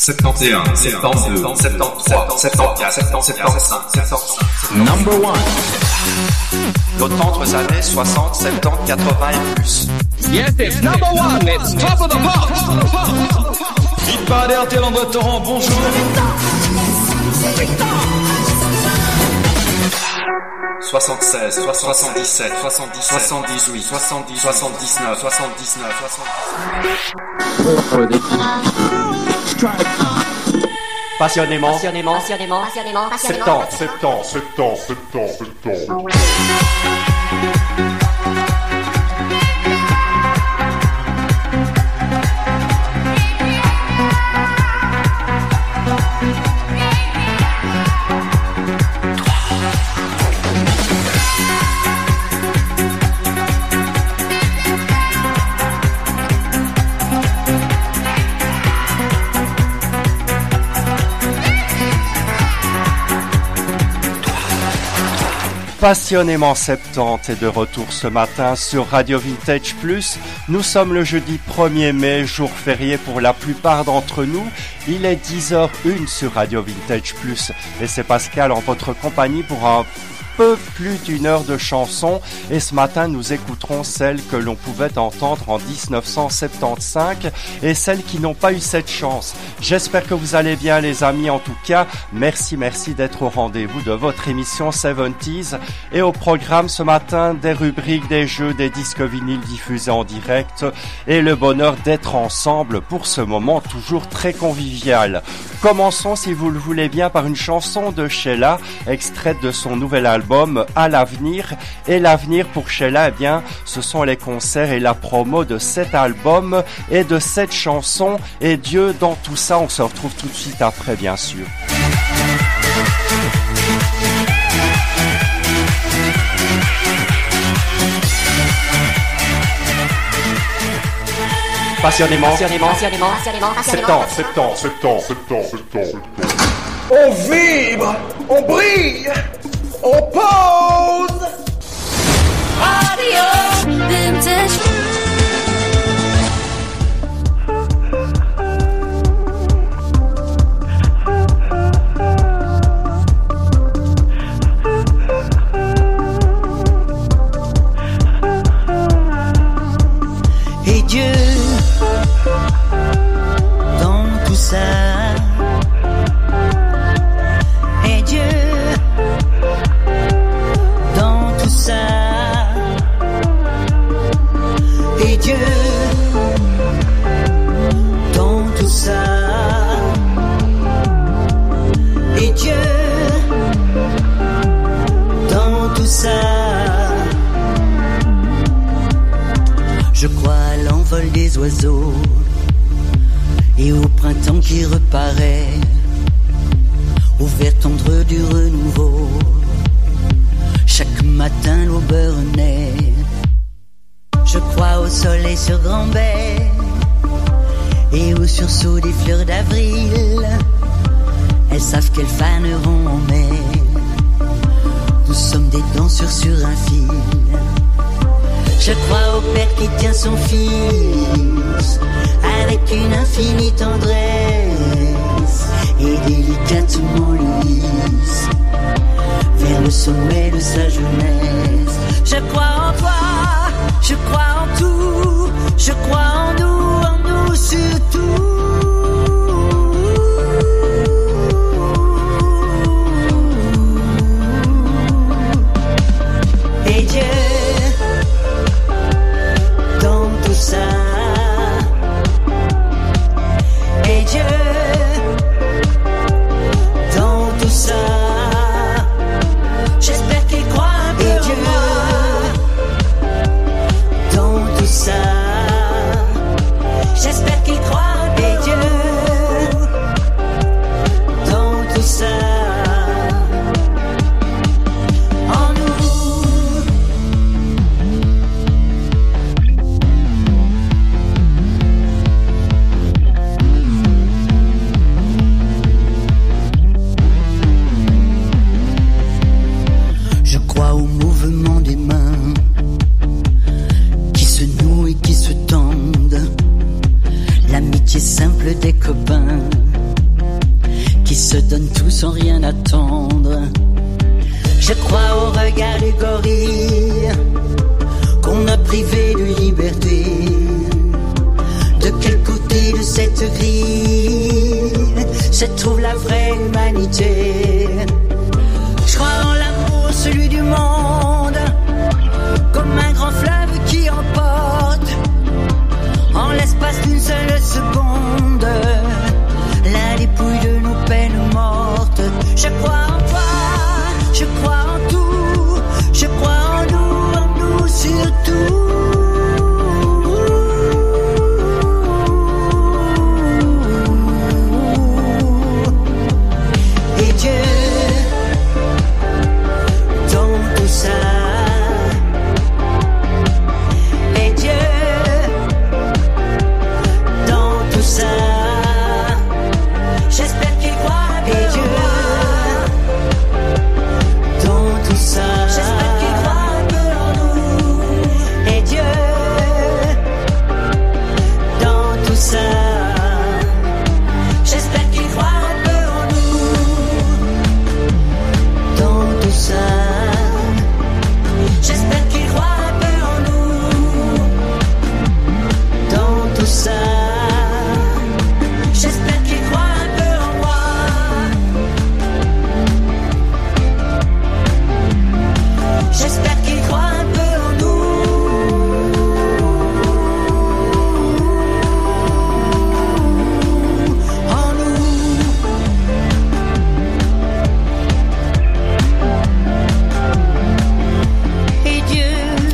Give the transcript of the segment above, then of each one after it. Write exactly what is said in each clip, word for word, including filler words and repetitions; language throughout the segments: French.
soixante et un, soixante-deux, soixante-trois, soixante-quatre, soixante-cinq, soixante-six. Number one. D'autres années soixante, soixante-dix, quatre-vingts et plus. Yes, it's number one. It's top of the pop. Hit parade R T L André Torrent, bonjour. soixante-seize, soixante-dix-sept, soixante-dix, soixante-dix-huit, soixante-dix, soixante-dix-neuf, soixante-dix-neuf, soixante-dix. Passionnément, passionnément, passionnément, passionnément, passionnément. Septembre, septembre, septembre, septembre, septembre. Passionnément septante est de retour ce matin sur Radio Vintage Plus. Nous sommes le jeudi premier mai, jour férié pour la plupart d'entre nous. Il est dix heures une sur Radio Vintage Plus et c'est Pascal en votre compagnie pour un peu plus d'une heure de chansons. Et ce matin, nous écouterons celles que l'on pouvait entendre en dix-neuf cent soixante-quinze et celles qui n'ont pas eu cette chance. J'espère que vous allez bien les amis. En tout cas, merci, merci d'être au rendez-vous de votre émission soixante-dix. Et au programme ce matin, des rubriques, des jeux, des disques vinyles diffusés en direct et le bonheur d'être ensemble pour ce moment toujours très convivial. Commençons, si vous le voulez bien, par une chanson de Sheila, extraite de son nouvel album À l'avenir. Et l'avenir pour Sheila, eh bien, ce sont les concerts et la promo de cet album et de cette chanson. Et Dieu dans tout ça, on se retrouve tout de suite après, bien sûr. Passionnément, passionnément, passionnément, passionnément, passionnément. Septembre, septembre, septembre, septembre, septembre. On vibre, on brille, on pose. Radio Vintage. Et Dieu dans tout ça. Et Dieu dans tout ça. Et Dieu dans tout ça. Et Dieu dans tout ça. Je crois à l'envol des oiseaux et au printemps qui reparaît, au vert tendre du renouveau. Chaque matin l'aubeur naît. Je crois au soleil sur Grand-Bay et au sursaut des fleurs d'avril. Elles savent qu'elles faneront en mai. Nous sommes des danseurs sur un fil. Je crois au Père qui tient son Fils avec une infinie tendresse et délicatement le glisse vers le sommet de sa jeunesse. Je crois en toi, je crois en tout, je crois en nous, en nous surtout. Et Dieu dans tout ça. Et Dieu dans tout ça. J'espère qu'il croit un peu. Et Dieu dans tout ça. se trouve la vraie humanité. Je crois en l'amour, celui du monde, comme un grand fleuve qui emporte, en l'espace d'une seule seconde, la dépouille de nos peines mortes. Je crois en toi, je crois en tout, je crois en nous, en nous surtout. Et Dieu, dans tout ça, et Dieu, dans tout ça, j'espère qu'il croit et Dieu, dans tout ça, j'espère qu'il croit un peu en nous, et Dieu, dans tout ça, j'espère qu'il croit un peu en nous, dans tout ça, j'espère qu'il croit un peu en nous, dans tout ça, j'espère qu'il croit un peu en moi, j'espère qu'il croit un peu en nous, en nous. Et Dieu,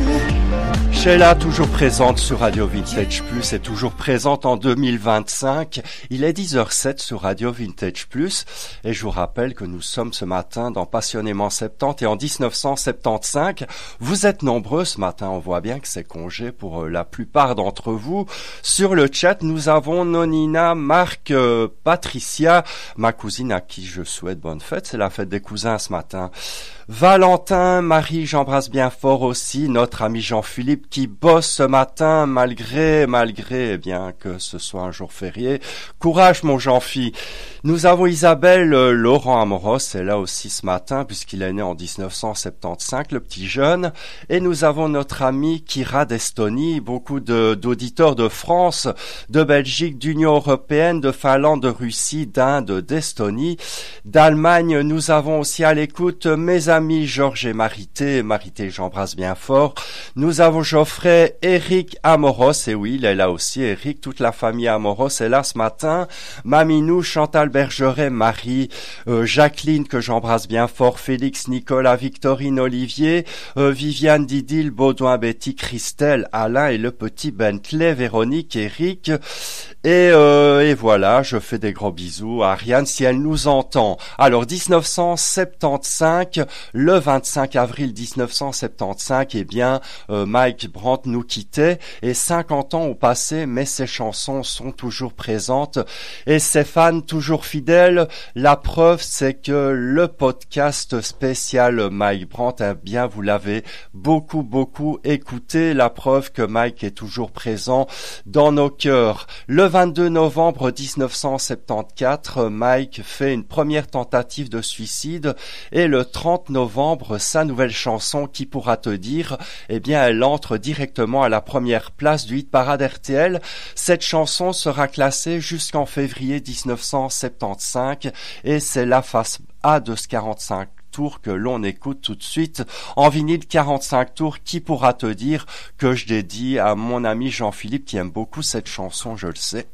Sheila, toujours présente sur Radio Vintage Plus et toujours présente en deux mille vingt-cinq. Il est dix heures zéro sept sur Radio Vintage Plus et je vous rappelle que nous sommes ce matin dans Passionnément septante et en dix-neuf cent soixante-quinze. Vous êtes nombreux ce matin, on voit bien que c'est congé pour euh, la plupart d'entre vous. Sur le chat, nous avons Nonina, Marc, euh, Patricia, ma cousine à qui je souhaite bonne fête. C'est la fête des cousins ce matin. Valentin, Marie, j'embrasse bien fort aussi notre ami Jean-Philippe qui bosse ce matin malgré, malgré, eh bien, que ce soit un jour férié. Courage mon Jean-Phi. Nous avons Isabelle, euh, Laurent Amoros est là aussi ce matin puisqu'il est né en dix-neuf cent soixante-quinze, le petit jeune. Et nous avons notre ami Kira d'Estonie, beaucoup de, d'auditeurs de France, de Belgique, d'Union Européenne, de Finlande, de Russie, d'Inde, d'Estonie, d'Allemagne. Nous avons aussi à l'écoute mes amis Georges et Marité. Marité, j'embrasse bien fort. Nous avons Geoffrey, Eric Amoros, et oui, il est là aussi, Eric, toute la famille Amoros est là ce matin. Maminou, Chantal Bergeret, Marie, euh, Jacqueline, que j'embrasse bien fort, Félix, Nicolas, Victorine, Olivier, euh, Viviane, Didil, Baudouin, Betty, Christelle, Alain et le petit Bentley, Véronique, Eric. Et, euh, et voilà, je fais des gros bisous à Ariane si elle nous entend. Alors, dix-neuf cent soixante-quinze, le vingt-cinq avril dix-neuf cent soixante-quinze, eh bien, euh, Mike Brandt nous quittait et cinquante ans ont passé, mais ses chansons sont toujours présentes et ses fans toujours fidèles. La preuve, c'est que le podcast spécial Mike Brandt, eh bien, vous l'avez beaucoup, beaucoup écouté. La preuve que Mike est toujours présent dans nos cœurs. Le vingt-deux novembre dix-neuf cent soixante-quatorze, Mike fait une première tentative de suicide et le trente novembre, sa nouvelle chanson Qui pourra te dire, eh bien, elle entre directement à la première place du hit parade R T L. Cette chanson sera classée jusqu'en février dix-neuf cent soixante-quinze et c'est la face A de ce quarante-cinq tours que l'on écoute tout de suite en vinyle quarante-cinq tours. Qui pourra te dire, que je dédie à mon ami Jean-Philippe qui aime beaucoup cette chanson, je le sais.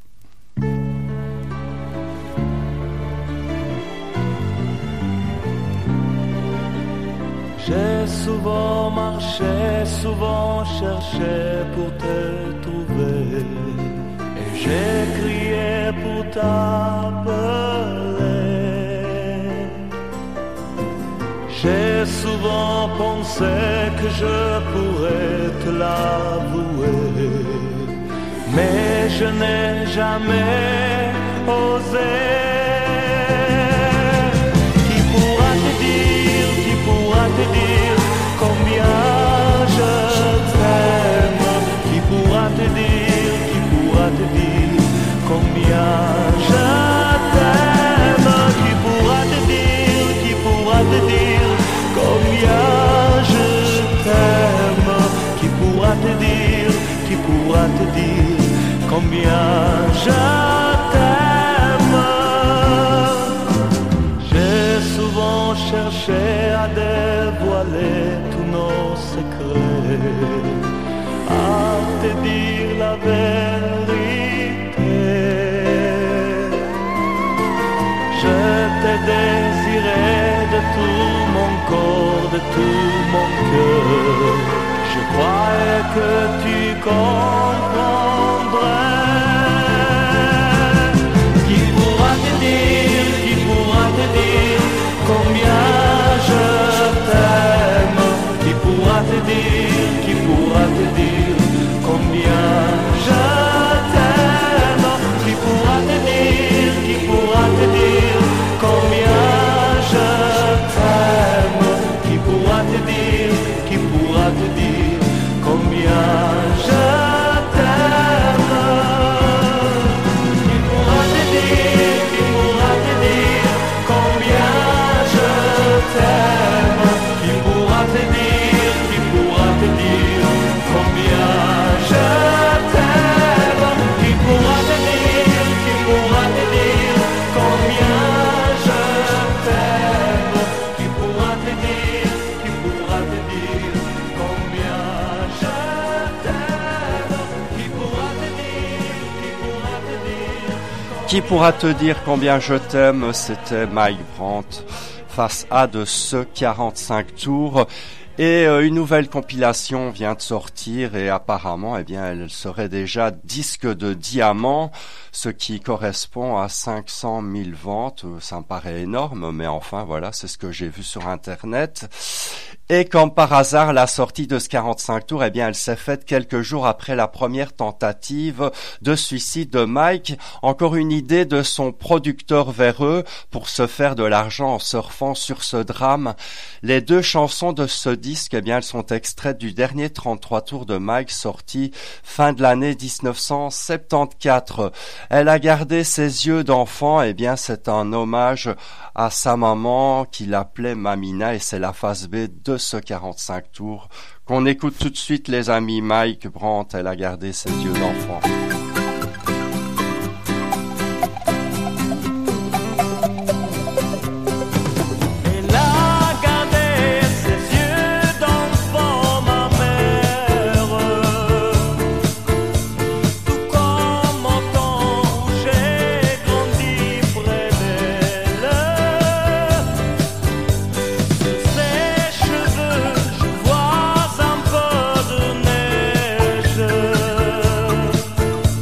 J'ai souvent marché, souvent cherché pour te trouver, et j'ai crié pour t'appeler. J'ai souvent pensé que je pourrais te l'avouer, mais je n'ai jamais osé. Qui pourra te dire, qui pourra te dire combien je t'aime? Qui pourra te dire, qui pourra te dire combien je t'aime? Qui pourra te dire, qui pourra te dire combien je t'aime? Qui pourra te dire, qui pourra te dire combien je t'aime? chercher à dévoiler tous nos secrets, à te dire la vérité. Je t'ai désiré de tout mon corps, de tout mon cœur. Je croyais que tu comprendrais. Qui pourra te dire, qui pourra te dire combien je t'aime? Qui pourra te dire, qui pourra te dire combien je t'aime? Qui pourra te dire, qui pourra te dire combien je t'aime? Qui pourra te dire, qui pourra te dire combien je t'aime? Qui pourra te dire, qui pourra te dire combien je t'aime? Qui pourra te dire, qui pourra te dire combien je t'aime? Qui pourra te dire, qui pourra te dire combien je t'aime? Qui pourra te dire, qui pourra te dire combien je t'aime? Qui pourra te dire, qui pourra te dire Qui pourra te dire combien je t'aime? C'était Mike Brandt face à de ce quarante-cinq tours. Et euh, une nouvelle compilation vient de sortir et apparemment, eh bien, elle serait déjà disque de diamant, ce qui correspond à cinq cent mille ventes. Ça me paraît énorme, mais enfin, voilà, c'est ce que j'ai vu sur Internet. Et comme par hasard, la sortie de ce quarante-cinq tours, eh bien, elle s'est faite quelques jours après la première tentative de suicide de Mike. Encore une idée de son producteur véreux pour se faire de l'argent en surfant sur ce drame. Les deux chansons de ce disque, eh bien, elles sont extraites du dernier trente-trois tours de Mike sorti fin de l'année dix-neuf cent soixante-quatorze. Elle a gardé ses yeux d'enfant, eh bien, c'est un hommage à sa maman qui l'appelait Mamina et c'est la face B de ce quarante-cinq tours qu'on écoute tout de suite, les amis. Mike Brandt, elle a gardé ses yeux d'enfant. Ses cheveux, je vois un peu de neige.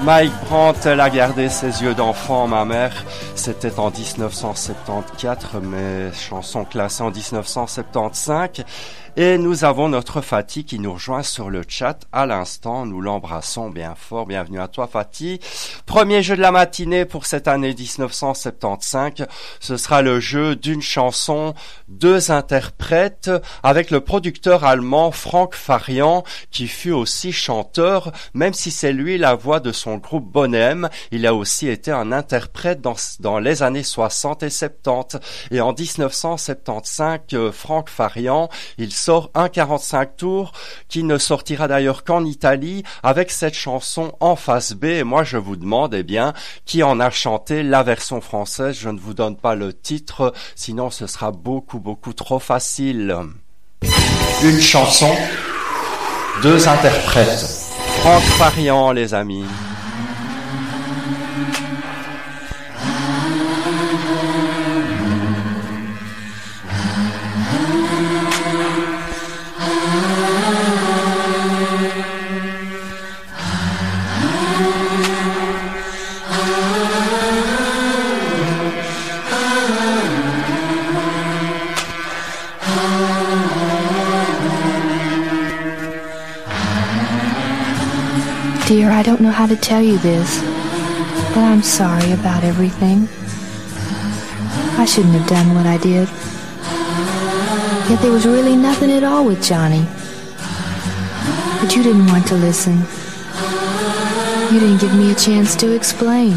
Mike Brandt, elle a gardé ses yeux d'enfant, ma mère. C'était en dix-neuf cent soixante-quatorze, mais chanson classée en dix-neuf cent soixante-quinze. Et nous avons notre Fatih qui nous rejoint sur le chat à l'instant. Nous l'embrassons bien fort. Bienvenue à toi, Fatih. Premier jeu de la matinée pour cette année dix-neuf cent soixante-quinze. Ce sera le jeu d'une chanson, deux interprètes, avec le producteur allemand Frank Farian, qui fut aussi chanteur, même si c'est lui la voix de son groupe Bonhem. Il a aussi été un interprète dans, dans les années soixante et soixante-dix. Et en dix-neuf cent soixante-quinze, Frank Farian, il sort un quarante-cinq tours qui ne sortira d'ailleurs qu'en Italie avec cette chanson en face B. Et moi je vous demande, eh bien, qui en a chanté la version française? Je ne vous donne pas le titre, sinon ce sera beaucoup beaucoup trop facile. Une chanson, deux interprètes. Frank Farian, les amis. Dear, I don't know how to tell you this, but I'm sorry about everything. I shouldn't have done what I did. Yet there was really nothing at all with Johnny. But you didn't want to listen. You didn't give me a chance to explain.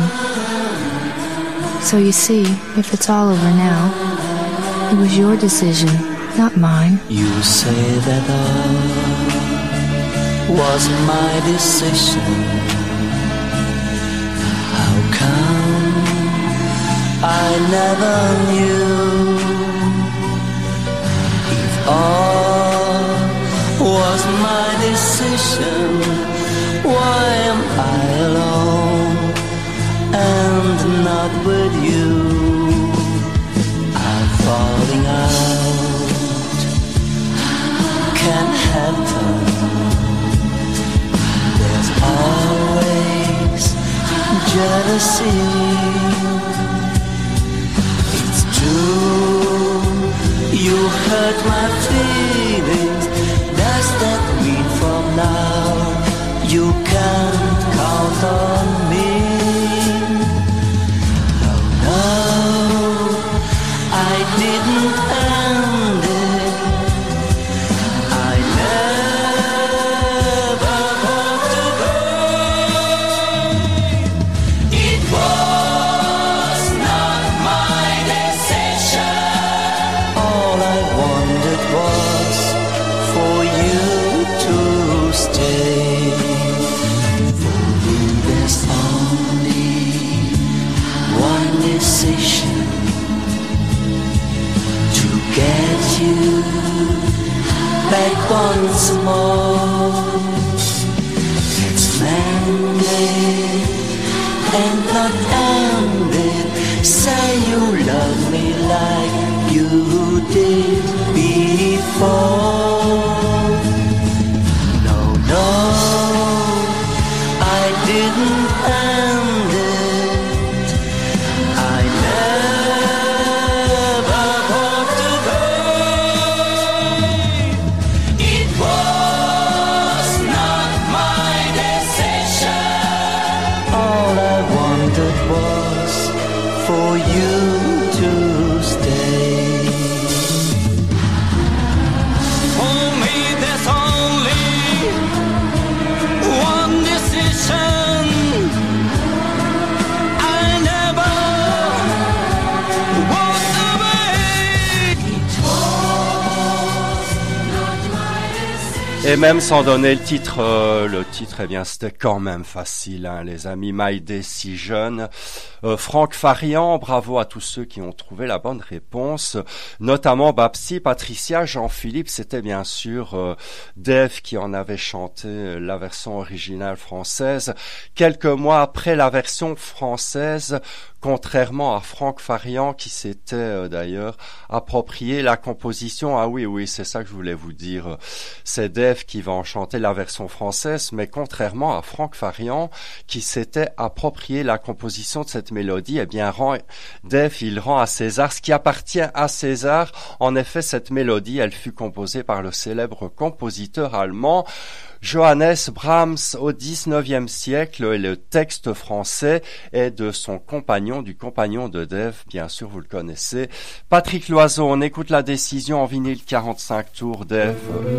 So you see, if it's all over now, it was your decision, not mine. You say that I was my decision. How come I never knew? If all was my decision, why am I alone and not with you? I'm falling out, can't happen. Always jealousy. It's true, you hurt my feelings. Does that mean from now you can't count on me? Oh no, I didn't end it. I never want to go. It was not my decision. All I wanted was for you to stay. For me there's only one decision: to get you back once more. It's man-made and not ended. Say you love me like you did before. No, no, I didn't end it. I never want to go. It was not my decision. All I wanted was for you to stay. For me there's only one decision. I never walked away. It was not my decision. Et même sans donner le titre, euh, le titre, eh bien, c'était quand même facile, hein, les amis. My Decision. Euh, Frank Farian, bravo à tous ceux qui ont trouvé la bonne réponse, notamment Babsi, Patricia, Jean-Philippe. C'était bien sûr euh, Dave qui en avait chanté la version originale française. Quelques mois après la version française, contrairement à Frank Farian qui s'était euh, d'ailleurs approprié la composition. Ah oui, oui, c'est ça que je voulais vous dire. C'est Dave Dave qui va en chanter la version française, mais contrairement à Franck Farian qui s'était approprié la composition de cette mélodie, eh bien rend, Dave il rend à César ce qui appartient à César. En effet, cette mélodie, elle fut composée par le célèbre compositeur allemand Johannes Brahms au dix-neuvième siècle, et le texte français est de son compagnon, du compagnon de Dave, bien sûr vous le connaissez, Patrick Loiseau. On écoute La Décision en vinyle quarante-cinq tours, Dave.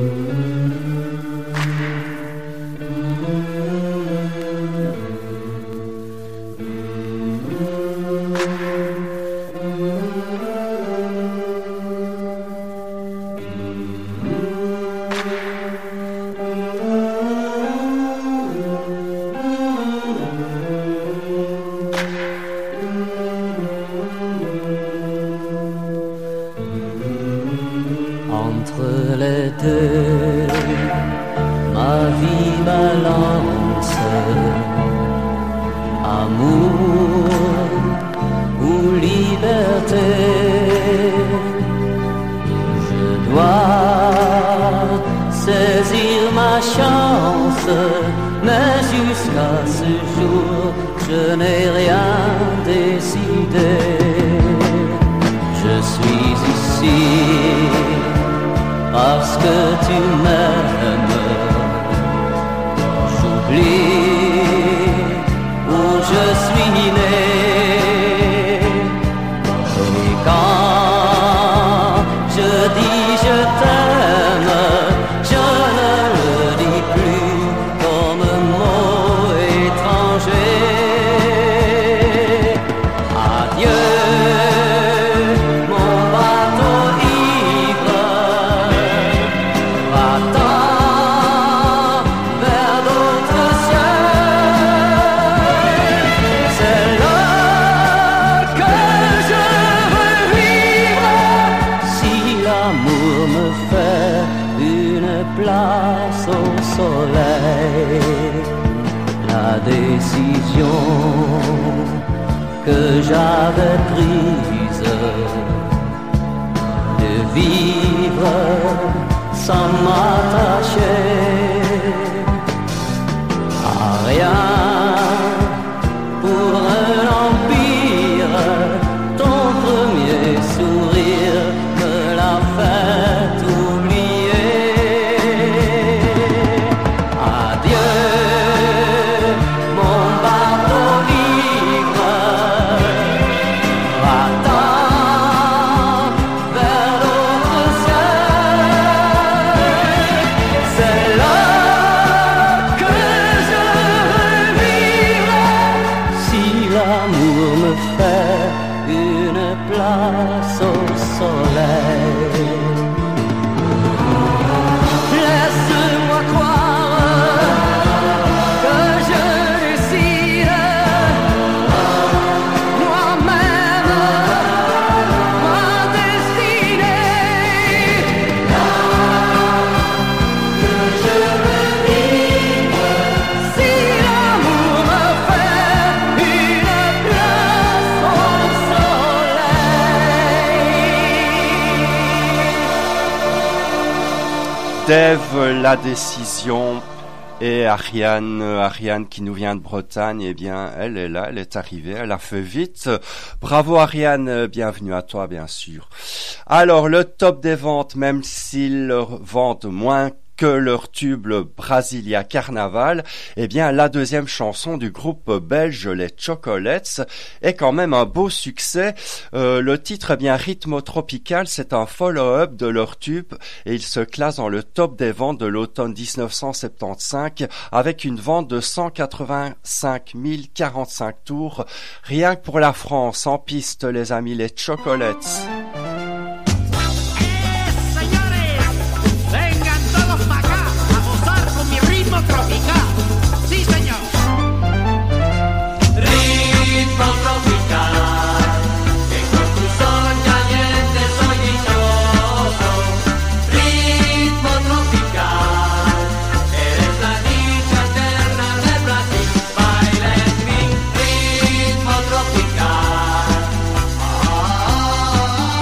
Dave, La Décision, et Ariane, Ariane qui nous vient de Bretagne, eh bien, elle est là, elle est arrivée, elle a fait vite. Bravo Ariane, bienvenue à toi, bien sûr. Alors, le top des ventes, même s'ils vendent moins que leur tube Brasilia Carnaval, eh bien la deuxième chanson du groupe belge Les Chocolates est quand même un beau succès. Euh, le titre est bien Ritmo Tropical, c'est un follow-up de leur tube et il se classe dans le top des ventes de l'automne dix-neuf cent soixante-quinze avec une vente de cent quatre-vingt-cinq mille quarante-cinq tours. Rien que pour la France, en piste les amis, Les Chocolates. Tropical, sí señor. Ritmo tropical, que con tu sol caliente soy dichoso. Ritmo tropical, eres la dicha eterna de Brasil. Baila en mi ritmo tropical. Ah,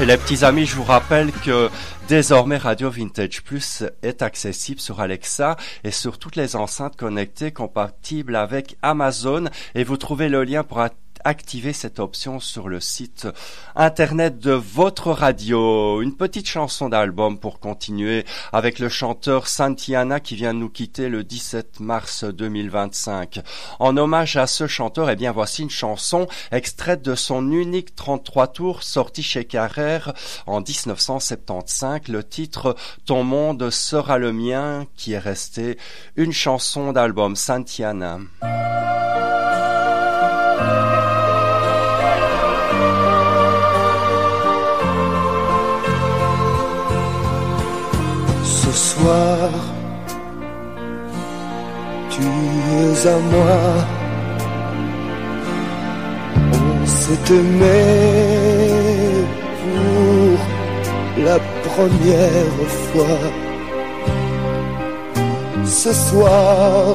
Les petits amis, je vous rappelle que désormais Radio Vintage Plus est accessible sur Alexa et sur toutes les enceintes connectées compatibles avec Amazon, et vous trouvez le lien pour activer cette option sur le site internet de votre radio. Une petite chanson d'album pour continuer avec le chanteur Santillana qui vient de nous quitter le dix-sept mars deux mille vingt-cinq. En hommage à ce chanteur, eh bien voici une chanson extraite de son unique trente-trois tours sorti chez Carrère en dix-neuf cent soixante-quinze. Le titre Ton monde sera le mien, qui est resté une chanson d'album. Santillana. Ce soir, tu es à moi. On s'est aimé pour la première fois. Ce soir,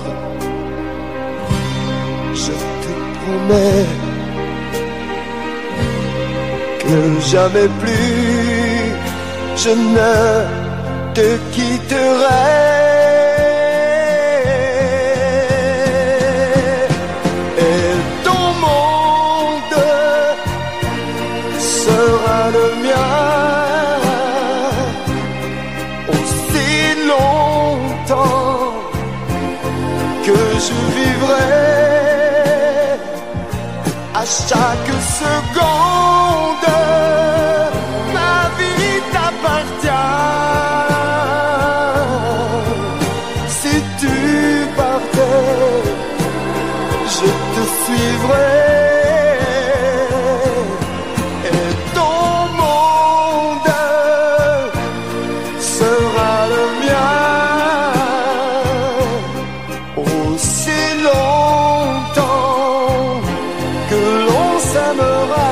je te promets que jamais plus je ne te quitterai. Et ton monde sera le mien aussi longtemps que je vivrai. À chaque seconde, ma vie t'appartient. Je te suivrai et ton monde sera le mien aussi longtemps que l'on s'aimera.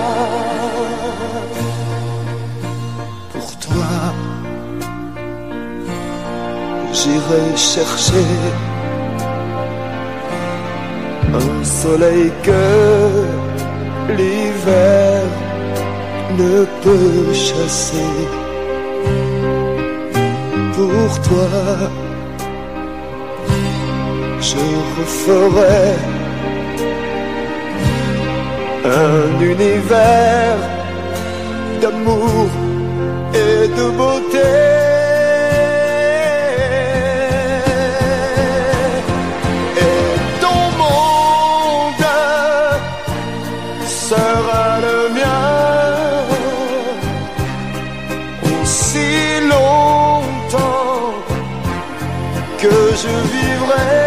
Pour toi, j'irai chercher un soleil que l'hiver ne peut chasser. Pour toi, je referai un univers d'amour et de beauté. Sera le mien aussi longtemps que je vivrai.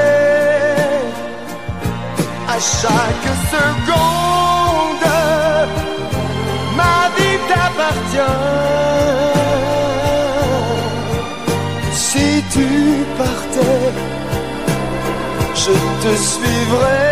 À chaque seconde, ma vie t'appartient. Si tu partais, je te suivrai.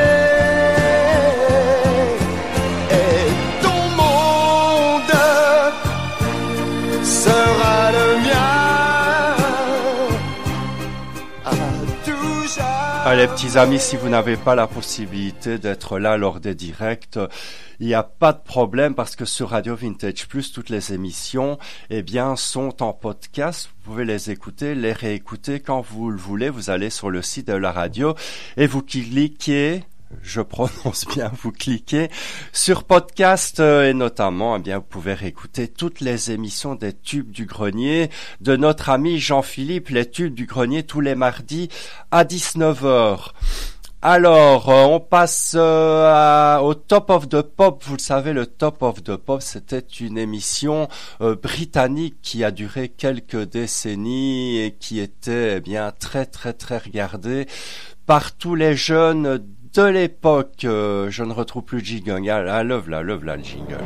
Les petits amis, si vous n'avez pas la possibilité d'être là lors des directs, il n'y a pas de problème parce que sur Radio Vintage Plus, toutes les émissions, eh bien, sont en podcast. Vous pouvez les écouter, les réécouter quand vous le voulez. Vous allez sur le site de la radio et vous cliquez. Je prononce bien, vous cliquez sur podcast euh, et notamment, eh bien, vous pouvez réécouter toutes les émissions des Tubes du Grenier de notre ami Jean-Philippe, les Tubes du Grenier tous les mardis à dix-neuf heures. Alors, euh, on passe euh, à, au Top of the Pop. Vous le savez, le Top of the Pop, c'était une émission euh, britannique qui a duré quelques décennies et qui était eh bien très très très regardée par tous les jeunes de l'époque. Euh, je ne retrouve plus le jingle. Ah, love là, love là le jingle.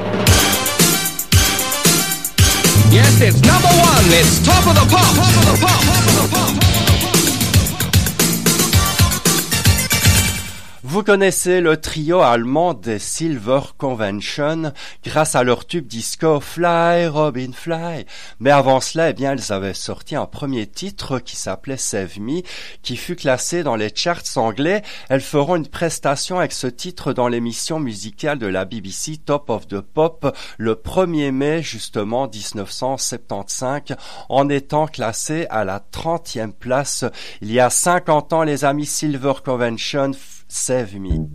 Yes, it's number one. It's Top of the Pop. Top of the Pop. Top of the Pop. Vous connaissez le trio allemand des Silver Convention grâce à leur tube disco Fly Robin Fly. Mais avant cela, eh bien, ils avaient sorti un premier titre qui s'appelait Save Me, qui fut classé dans les charts anglais. Elles feront une prestation avec ce titre dans l'émission musicale de la B B C Top of the Pop le premier mai, justement, dix-neuf cent soixante-quinze, en étant classé à la trentième place. Il y a cinquante ans, les amis, Silver Convention, Save Me.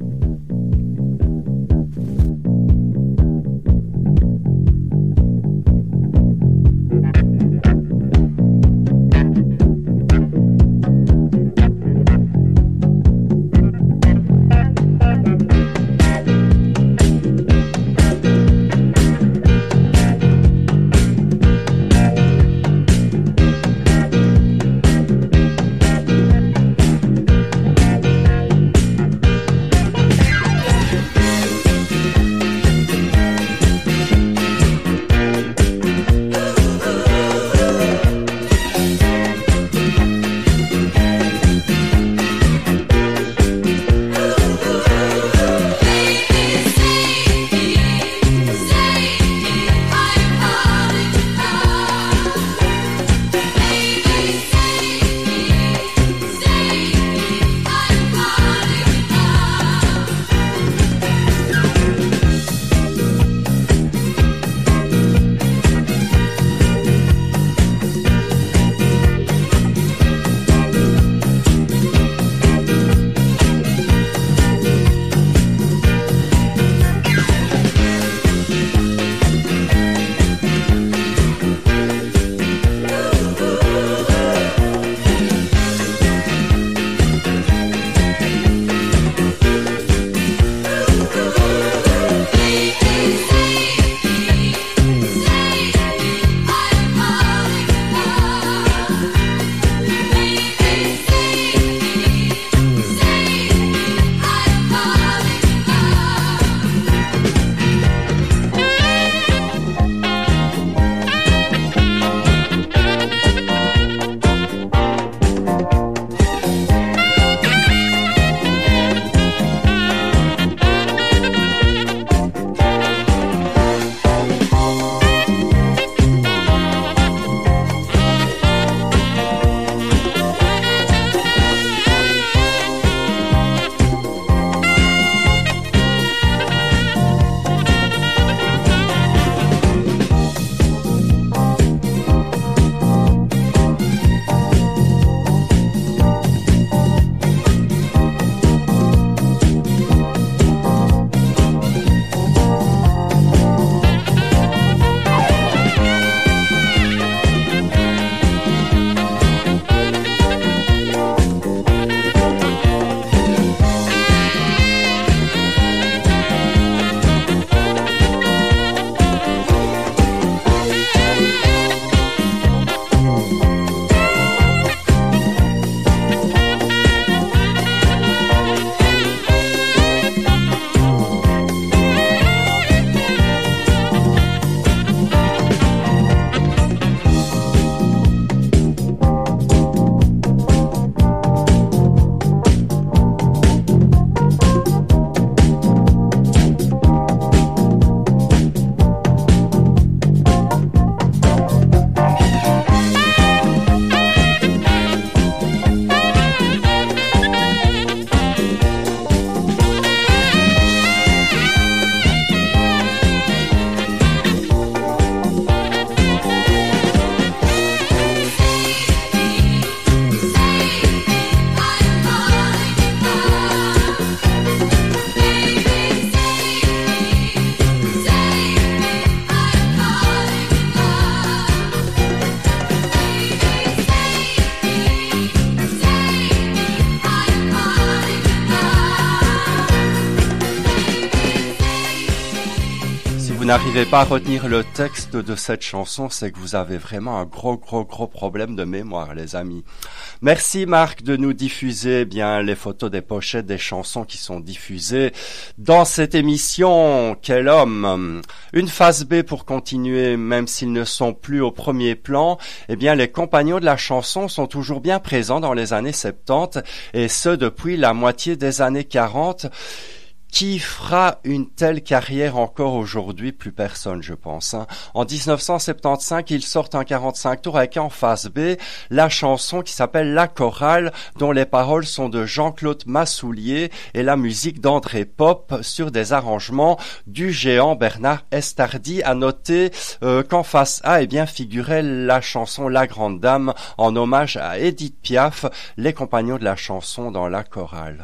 n'arrivez pas à retenir le texte de cette chanson, c'est que vous avez vraiment un gros, gros, gros problème de mémoire, les amis. Merci Marc de nous diffuser bien les photos des pochettes des chansons qui sont diffusées dans cette émission. Quel homme! Une phase B pour continuer, même s'ils ne sont plus au premier plan. Eh bien, les compagnons de la chanson sont toujours bien présents dans les années soixante-dix et ce depuis la moitié des années quarante. Qui fera une telle carrière encore aujourd'hui? Plus personne, je pense. Hein. En dix-neuf cent soixante-quinze, ils sortent un quarante-cinq tours avec en face B la chanson qui s'appelle La Chorale, dont les paroles sont de Jean-Claude Massoulier et la musique d'André Pop sur des arrangements du géant Bernard Estardi. À noter euh, qu'en face A, eh bien, figurait la chanson La Grande Dame en hommage à Édith Piaf, les compagnons de la chanson dans La Chorale.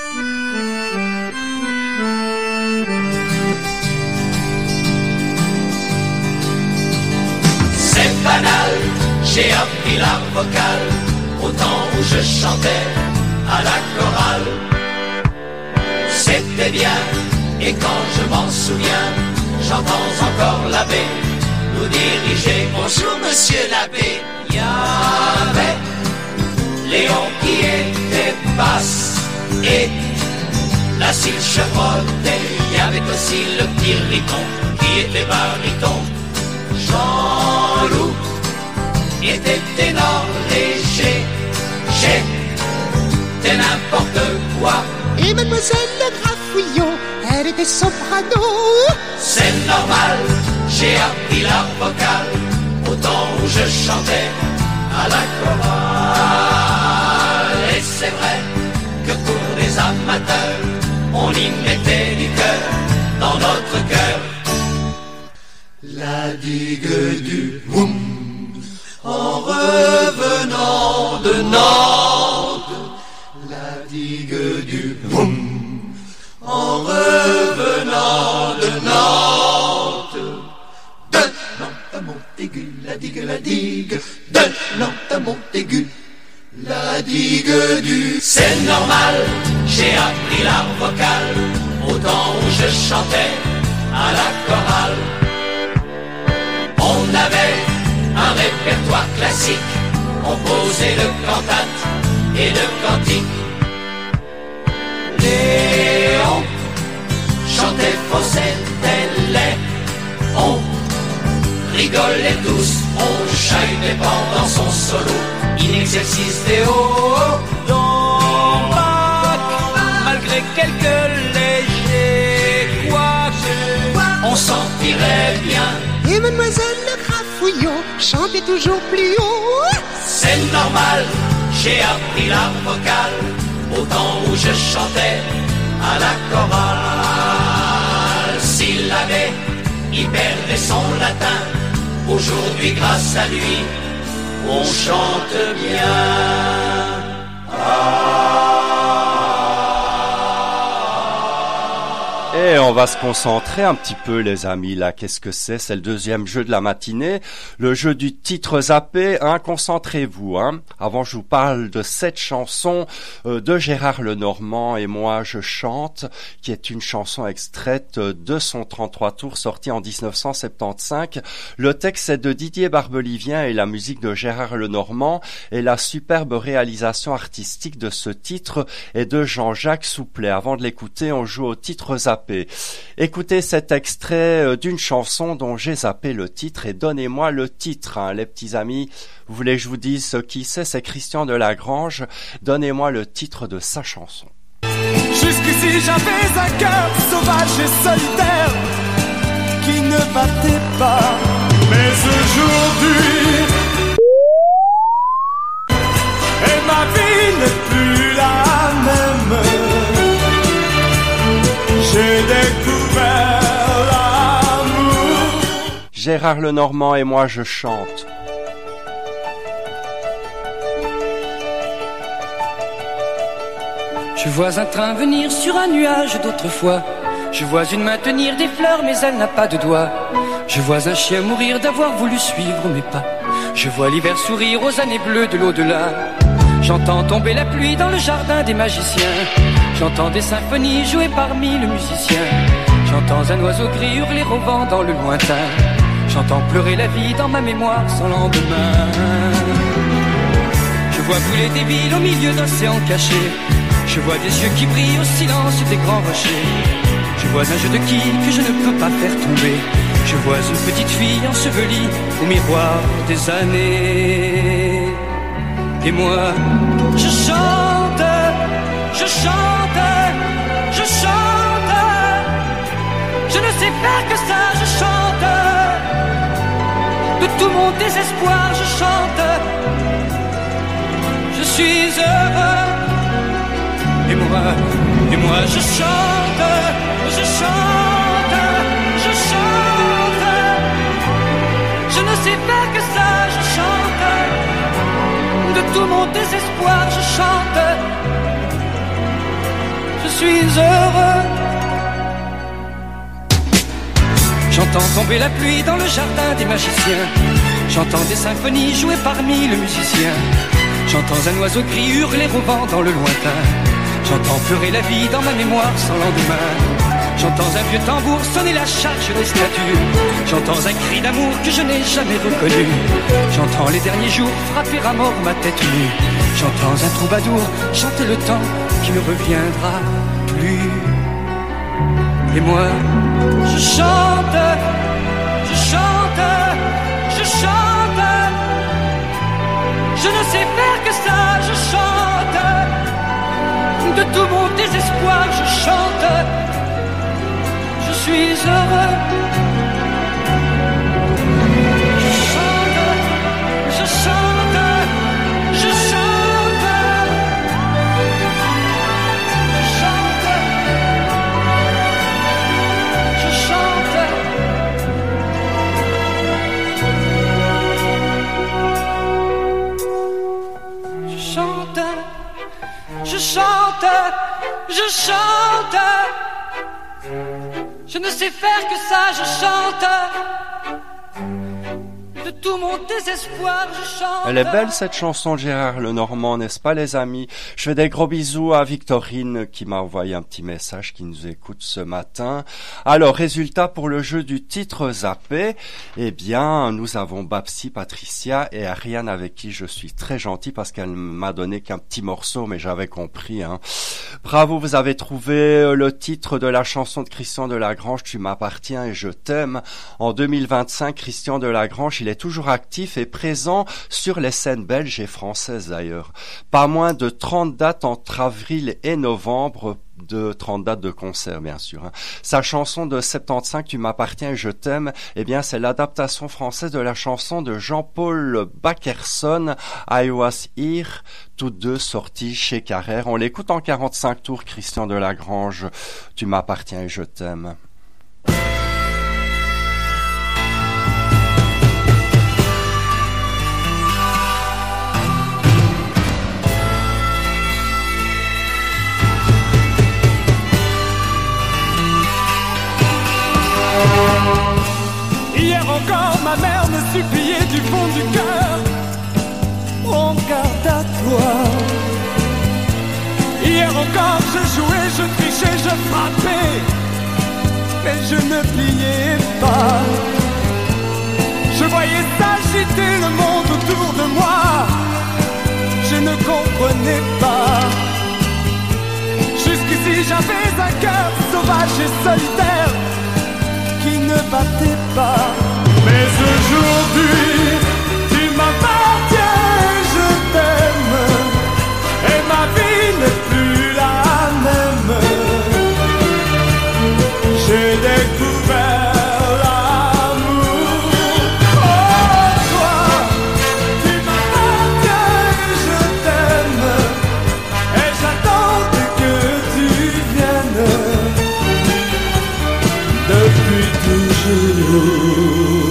C'est banal, j'ai appris l'art vocal au temps où je chantais à la chorale. C'était bien, et quand je m'en souviens, j'entends encore l'abbé nous diriger. Bonjour monsieur l'abbé. Il y avait Léon qui était basse et la cire chevrotée. Il y avait aussi le petit Riton qui était baryton. Jean-Loup était ténor léger, j'étais n'importe quoi. Et mademoiselle le Grafouillon, elle était soprano. C'est normal, j'ai appris l'art vocal au temps où je chantais à la chorale. Et c'est vrai que pour les amateurs, on y mettait du cœur dans notre cœur. La digue du boum, en revenant de Nantes. La digue du boum, en revenant de Nantes. De Nantes à Montaigu, la digue, la digue. De Nantes à Montaigu, la digue du... C'est normal, j'ai appris l'art vocal au temps où je chantais à la chorale. On avait un répertoire classique, composé de cantates et de cantiques. Léon chantait faux, c'était laid. On rigolait tous, on chahutait pendant son solo. In exercice Théo dans Bach, malgré quelques légers couacs, on s'en tirait bien. Et mademoiselle le Grafouillon chantait toujours plus haut. C'est normal, j'ai appris l'art vocal au temps où je chantais à la chorale. S'il l'avait, il perdait son latin. Aujourd'hui, grâce à lui, on chante bien. Ah. Et on va se concentrer un petit peu, les amis, là. Qu'est-ce que c'est? C'est le deuxième jeu de la matinée. Le jeu du titre zappé, hein. Concentrez-vous, hein. Avant, je vous parle de cette chanson euh, de Gérard Lenormand et moi, je chante, qui est une chanson extraite de son trente-trois tours sorti en dix-neuf cent soixante-quinze. Le texte est de Didier Barbelivien et la musique de Gérard Lenormand et la superbe réalisation artistique de ce titre est de Jean-Jacques Souplet. Avant de l'écouter, on joue au titre zappé. Écoutez cet extrait d'une chanson dont j'ai zappé le titre et donnez-moi le titre, hein, les petits amis. Vous voulez que je vous dise ce qui c'est? C'est Christian Delagrange. Donnez-moi le titre de sa chanson. Jusqu'ici j'avais un cœur sauvage et solitaire qui ne battait pas. Mais aujourd'hui, et ma vie n'est plus la même. J'ai découvert l'amour. Gérard Lenormand et moi je chante. Je vois un train venir sur un nuage d'autrefois. Je vois une main tenir des fleurs mais elle n'a pas de doigts. Je vois un chien mourir d'avoir voulu suivre mes pas. Je vois l'hiver sourire aux années bleues de l'au-delà. J'entends tomber la pluie dans le jardin des magiciens. J'entends des symphonies jouées par mille musiciens. J'entends un oiseau gris hurler au vent dans le lointain. J'entends pleurer la vie dans ma mémoire sans lendemain. Je vois brûler des villes au milieu d'océans cachés. Je vois des yeux qui brillent au silence des grands rochers. Je vois un jeu de quilles que je ne peux pas faire tomber. Je vois une petite fille ensevelie au miroir des années. Et moi, je chante, je chante, je chante. Je ne sais faire que ça, je chante. De tout mon désespoir, je chante. Je suis heureux. Et moi, et moi, je chante, je chante, je chante. Je ne sais faire que ça, je chante. De tout mon désespoir, je chante. Je suis heureux. J'entends tomber la pluie dans le jardin des magiciens. J'entends des symphonies jouées par mille musiciens. J'entends un oiseau cri hurler au vent dans le lointain. J'entends pleurer la vie dans ma mémoire sans lendemain. J'entends un vieux tambour sonner la charge des statues. J'entends un cri d'amour que je n'ai jamais reconnu. J'entends les derniers jours frapper à mort ma tête nue. J'entends un troubadour chanter le temps qui ne reviendra plus. Et moi, je chante, je chante, je chante. Je ne sais faire que ça, je chante. De tout mon désespoir, je chante. Je suis heureux. Je chante, je chante, je chante. Je chante. Je chante. Je chante. Je chante. Je chante. Je ne sais faire que ça, je chante. De tout mon désespoir, je chante. Elle est belle cette chanson de Gérard Lenormand, n'est-ce pas les amis? Je fais des gros bisous à Victorine qui m'a envoyé un petit message, qui nous écoute ce matin. Alors, résultat pour le jeu du titre zappé, eh bien, nous avons Babsi, Patricia et Ariane avec qui je suis très gentil parce qu'elle m'a donné qu'un petit morceau, mais j'avais compris. Hein. Bravo, vous avez trouvé le titre de la chanson de Christian Delagrange, Tu m'appartiens et je t'aime. En deux mille vingt-cinq, Christian Delagrange, il est toujours actif et présent sur les scènes belges et françaises d'ailleurs. Pas moins de trente dates entre avril et novembre, de trente dates de concert bien sûr. Hein. Sa chanson de soixante-quinze, Tu m'appartiens et je t'aime, eh bien c'est l'adaptation française de la chanson de Jean-Paul Backerson, I Was Here, toutes deux sorties chez Carrère. On l'écoute en quarante-cinq tours, Christian Delagrange, Tu m'appartiens et je t'aime. Hier encore ma mère me suppliait du fond du cœur, on garde à toi. Hier encore je jouais, je trichais, je frappais, mais je ne pliais pas. Je voyais s'agiter le monde autour de moi, je ne comprenais pas. Jusqu'ici j'avais un cœur sauvage et solitaire qui ne battait pas. Mais aujourd'hui, tu m'appartiens, je t'aime, et ma vie n'est plus la même. J'ai découvert l'amour. Oh toi, tu m'appartiens, je t'aime, et j'attendais que tu viennes depuis toujours.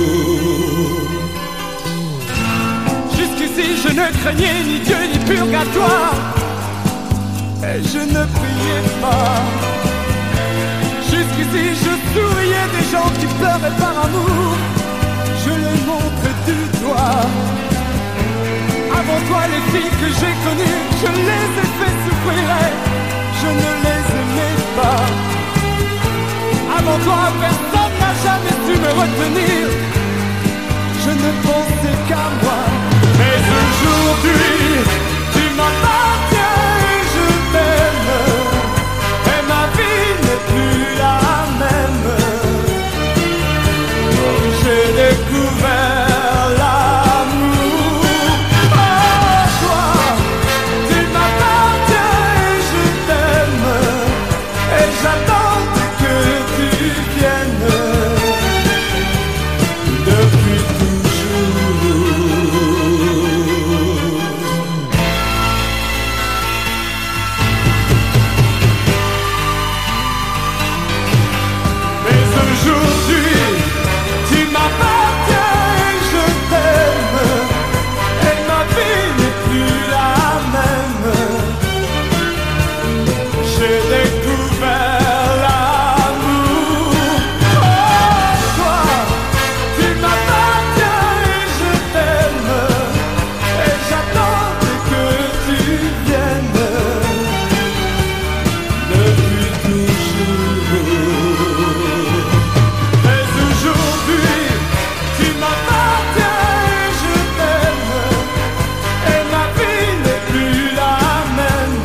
Jusqu'ici je ne craignais ni Dieu ni purgatoire, et je ne priais pas. Jusqu'ici je souriais des gens qui pleuraient par amour, je les montrais du doigt. Avant toi, les filles que j'ai connues, je les ai fait souffrir, je ne les aimais pas. Avant toi, personne n'a jamais su me retenir, je ne pensais qu'à moi. Mais aujourd'hui, tu m'appartiens et je t'aime, et ma vie n'est plus la même. J'ai découvert l'amour. Oh, toi, tu m'appartiens et je t'aime, et j'attends que tu viennes depuis toujours. Mais aujourd'hui, tu m'appartiens et je t'aime, et ma vie n'est plus la même. J'ai découvert l'amour. Oh, toi, tu m'appartiens et je t'aime, et j'attends que tu viennes depuis toujours. Mais aujourd'hui, tu m'appartiens et je t'aime, et ma vie n'est plus la même.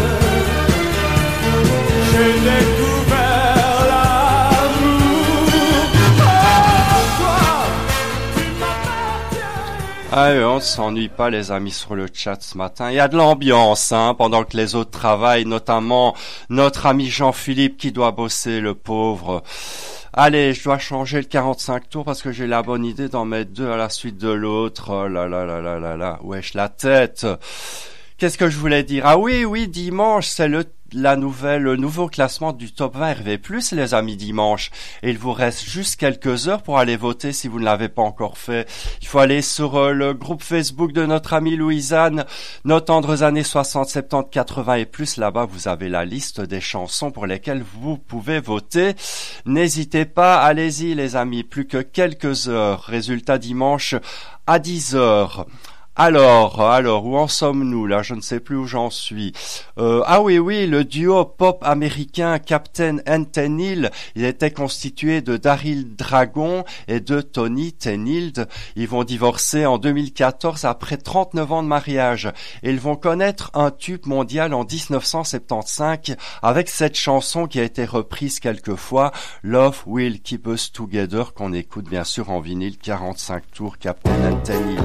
J'ai découvert l'amour. Oh, toi, tu m'appartiens. Allez, on ne s'ennuie pas les amis sur le chat ce matin. Il y a de l'ambiance, hein, pendant que les autres travaillent, notamment notre ami Jean-Philippe qui doit bosser, le pauvre. Allez, je dois changer le quarante-cinq tours parce que j'ai la bonne idée d'en mettre deux à la suite de l'autre. Oh là là là là là là, wesh la tête. Qu'est-ce que je voulais dire? Ah oui, oui, dimanche, c'est le la nouvelle, le nouveau classement du top vingt R V plus, les amis, dimanche. Et il vous reste juste quelques heures pour aller voter si vous ne l'avez pas encore fait. Il faut aller sur euh, le groupe Facebook de notre amie Louisanne, nos tendres années soixante, soixante-dix, quatre-vingts et plus. Là-bas, vous avez la liste des chansons pour lesquelles vous pouvez voter. N'hésitez pas, allez-y, les amis. Plus que quelques heures. Résultat dimanche à dix heures. Alors, alors, où en sommes-nous là? Je ne sais plus où j'en suis. Euh, ah oui, oui, le duo pop américain Captain and Tennille, il était constitué de Daryl Dragon et de Tony Tennille. Ils vont divorcer en deux mille quatorze après trente-neuf ans de mariage. Et ils vont connaître un tube mondial en dix-neuf cent soixante-quinze avec cette chanson qui a été reprise quelques fois, Love Will Keep Us Together, qu'on écoute bien sûr en vinyle quarante-cinq tours, Captain and Tennille.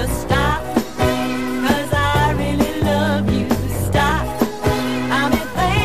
Stop. I'm in pain.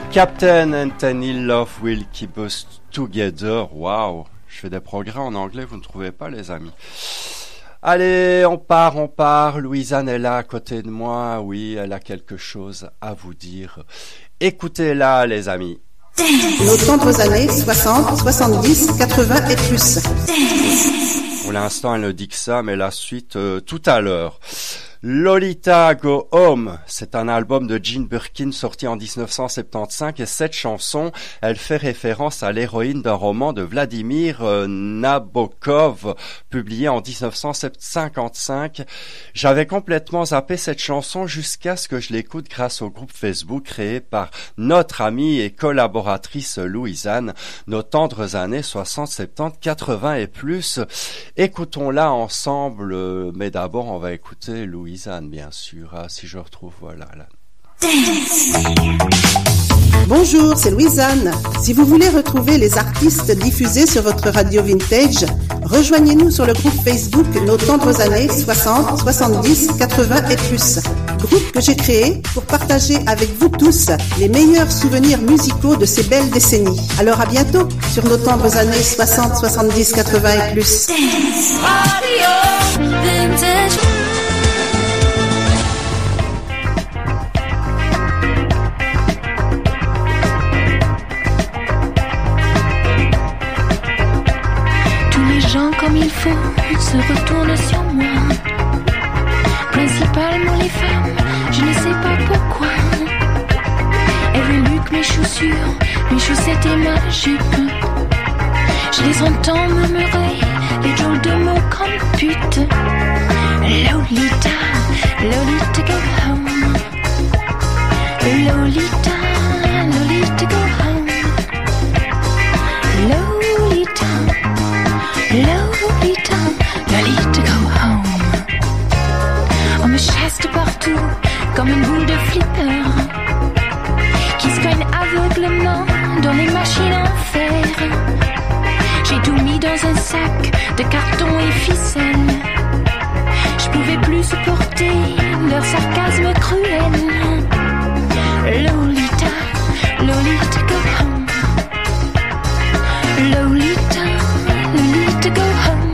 Captain Anthony Love Will Keep Us Together. Waouh, je fais des progrès en anglais, vous ne trouvez pas, les amis? Allez, on part, on part. Louisanne est là à côté de moi. Oui, elle a quelque chose à vous dire. Écoutez-la, les amis. Nos tendres années soixante, soixante-dix, quatre-vingts et plus. Pour l'instant, elle ne dit que ça, mais la suite euh, tout à l'heure. Lolita Go Home, c'est un album de Jane Birkin sorti en dix-neuf cent soixante-quinze et cette chanson, elle fait référence à l'héroïne d'un roman de Vladimir euh, Nabokov, publié en dix-neuf cent cinquante-cinq. J'avais complètement zappé cette chanson jusqu'à ce que je l'écoute grâce au groupe Facebook créé par notre amie et collaboratrice Louisanne, nos tendres années soixante, soixante-dix, quatre-vingts et plus. Écoutons-la ensemble, euh, mais d'abord on va écouter Louisanne. Louisanne, bien sûr, ah, si je retrouve, voilà. Là. Bonjour, c'est Louisanne. Si vous voulez retrouver les artistes diffusés sur votre radio vintage, rejoignez-nous sur le groupe Facebook Nos tendres années soixante, soixante-dix, quatre-vingts et plus. Groupe que j'ai créé pour partager avec vous tous les meilleurs souvenirs musicaux de ces belles décennies. Alors à bientôt sur Nos tendres années soixante, soixante-dix, quatre-vingts et plus. Radio Vintage. Gens comme il faut se retournent sur moi. Principalement les femmes, je ne sais pas pourquoi. Elles veulent que mes chaussures, mes chaussettes et ma jupe. Je les entends murmurer des drôles de mots comme pute. Lolita, Lolita go home. Lolita, Lolita go home. Lolita. Lolita, Lolita go home. On me chasse de partout comme une boule de flipper qui se cogne aveuglement dans les machines en fer. J'ai tout mis dans un sac de carton et ficelle. Je pouvais plus supporter leur sarcasme cruel. Lolita, Lolita go home. Lolita, Lolita go home.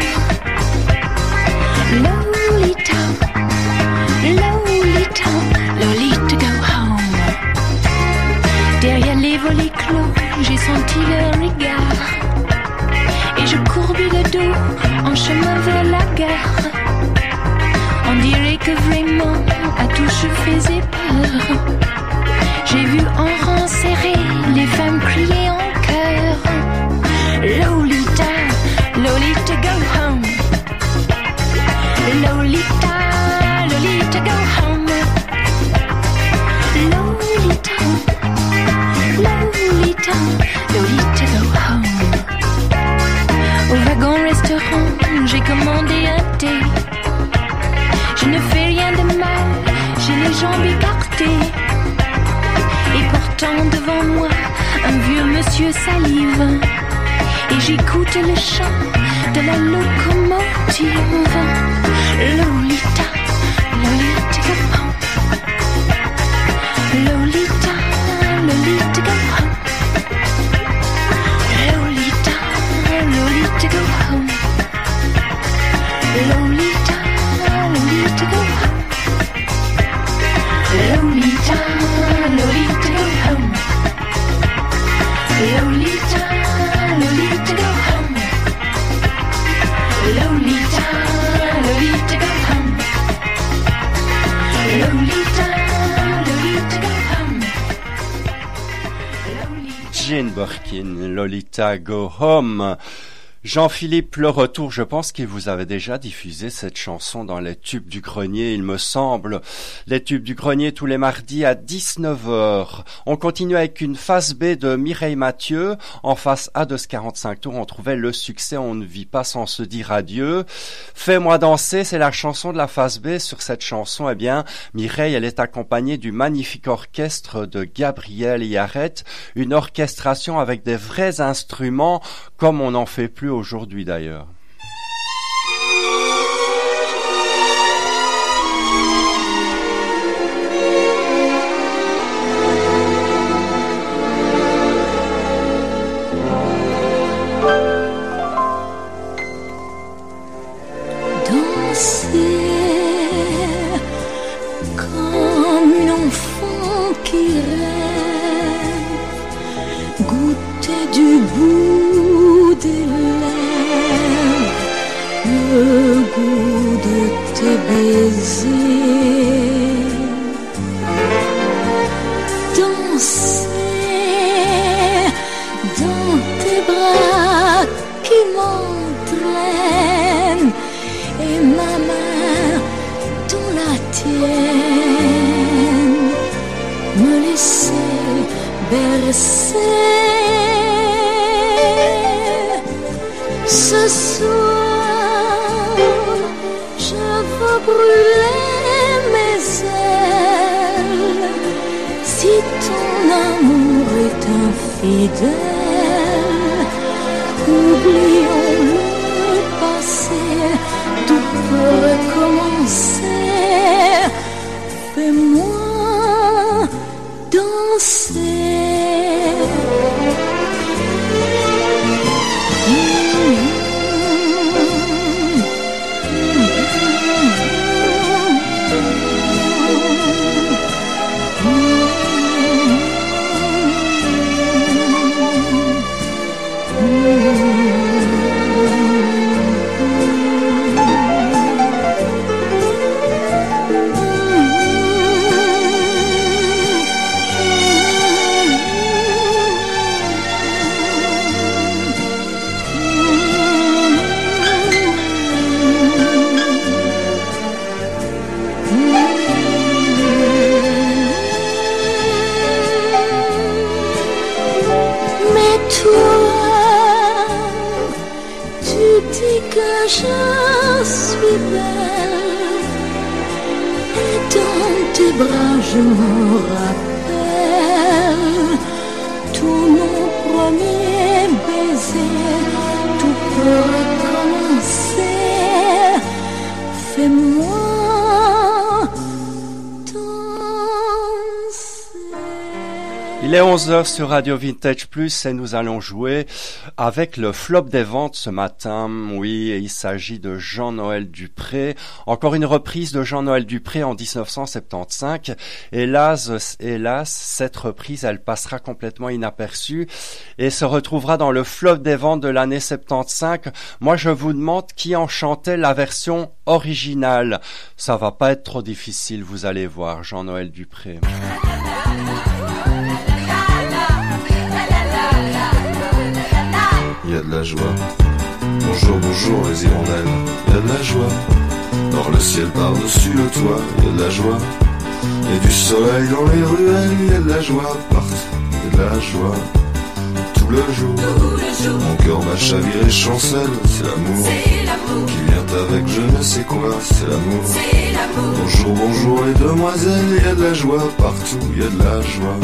Lolita, Lolita, Lolita go home. Derrière les volets clos, j'ai senti leur regard et je courbis le dos en chemin vers la gare. On dirait que vraiment à tout je faisais peur. J'ai vu en rang serré les femmes crier en chœur. Lolita, Lolita go home. Lolita, Lolita go home. Lolita, Lolita, Lolita go home. Au wagon restaurant, j'ai commandé un thé. Je ne fais rien de mal, j'ai les jambes écartées. Et pourtant devant moi, un vieux monsieur salive. Et j'écoute le chant de la locomotive. Lolita, Lolita go home. Lolita, Lolita go home. Lolita, Lolita go home. Lolita, Lolita go home. Lolita, Lolita go home. Lolita, Lolita go home. Lolita, Lolita go home. Lolita, Lolita go home. Jane Birkin, Lolita go home. Jean-Philippe Le Retour, je pense qu'il vous avait déjà diffusé cette chanson dans les tubes du grenier, il me semble. Les tubes du grenier tous les mardis à dix-neuf heures. On continue avec une face B de Mireille Mathieu. En face A de ce quarante-cinq tours, on trouvait le succès On ne vit pas sans se dire adieu. Fais-moi danser, c'est la chanson de la face B. Sur cette chanson, eh bien, Mireille, elle est accompagnée du magnifique orchestre de Gabriel Yaret. Une orchestration avec des vrais instruments, comme on n'en fait plus aujourd'hui d'ailleurs. désir. Danser dans tes bras qui m'entraînent et ma main dans la tienne, me laisser bercer. Ce soir, je veux brûler mes ailes. Si ton amour est infidèle, oublions le passé, tout peut recommencer. Fais-moi danser. Je suis belle et dans tes bras je me rappelle tout mon premier baiser, tout peut recommencer. Fais-moi Il est onze heures sur Radio Vintage Plus et nous allons jouer avec le flop des ventes ce matin. Oui, il s'agit de Jean-Noël Dupré. Encore une reprise de Jean-Noël Dupré en dix-neuf cent soixante-quinze. Hélas, hélas, cette reprise, elle passera complètement inaperçue et se retrouvera dans le flop des ventes de l'année soixante-quinze. Moi, je vous demande qui en chantait la version originale. Ça va pas être trop difficile, vous allez voir. Jean-Noël Dupré. Il y a de la joie. Bonjour, bonjour les hirondelles. Il y a de la joie. Dans le ciel par-dessus le toit, il y a de la joie. Et du soleil dans les ruelles, il y a de la joie. Partout, il y a de la joie. Tout le jour, mon cœur bat chavire et chancelle. C'est l'amour qui vient avec je ne sais quoi. C'est l'amour. Bonjour, bonjour les demoiselles. Il y a de la joie. Partout, il y a de la joie.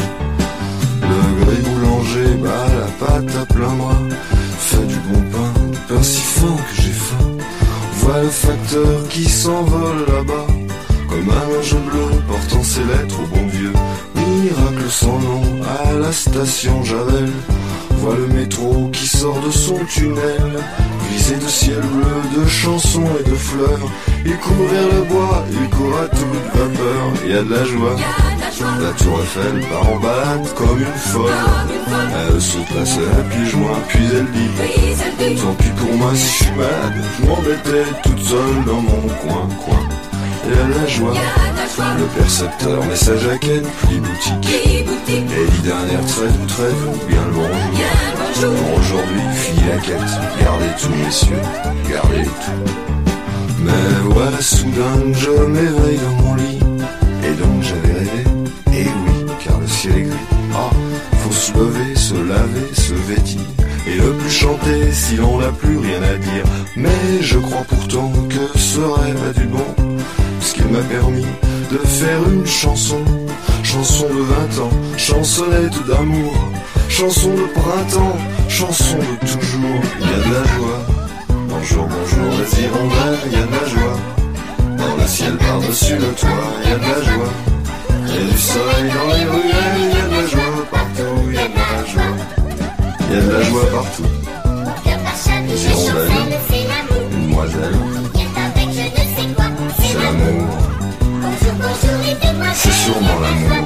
Le gris boulanger bat la pâte à plein bras. Fait du bon pain, du pain si fin que j'ai faim. Vois le facteur qui s'envole là-bas, comme un ange bleu portant ses lettres au bon Dieu. Miracle sans nom à la station Javel. Vois le métro qui sort de son tunnel, grisé de ciel bleu, de chansons et de fleurs. Il court vers le bois, il court à toute vapeur. Il y a de la joie. La tour Eiffel part en balade comme une folle. Elle se place à pieds joints, puis elle dit tant pis pour moi si je suis malade. Je m'embêtais toute seule dans mon coin, coin. Il y a de la joie. Le percepteur met sa jaquette, plie boutique. Et dit d'un air très doux, très doux, bien le bonjour. Pour aujourd'hui, fille la quête. Gardez tout, messieurs, gardez tout. Mais voilà, soudain, je m'éveille dans mon lit. Et donc j'avais rêvé. Et oui, car le ciel est gris. Ah, faut se lever, se laver, se vêtir. Et ne plus chanter si l'on n'a plus rien à dire. Mais je crois pourtant que ce rêve a du bon, puisqu'il m'a permis de faire une chanson. Chanson de vingt ans, chansonnette d'amour. Chanson de printemps, chanson de toujours. Il y a de la joie. Bonjour, bonjour les hirondelles, il y a de la joie. Dans le ciel par-dessus le toit, il y a de la joie. Il y a du soleil dans les ruelles, il y a de la joie partout, il y a de la joie. Il y a de la joie partout. Les hirondelles, une demoiselle, c'est l'amour. C'est sûrement l'amour.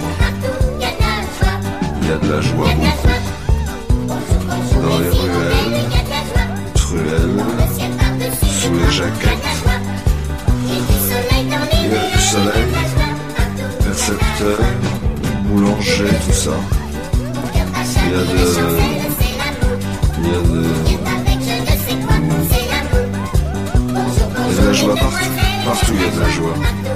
Il y a de la joie beaucoup. Dans les ruelles, truelles, sous les jaquettes. Il y a ça. Il y a de... Il y a de... Il y a de la joie partout. Partout il y a de la joie.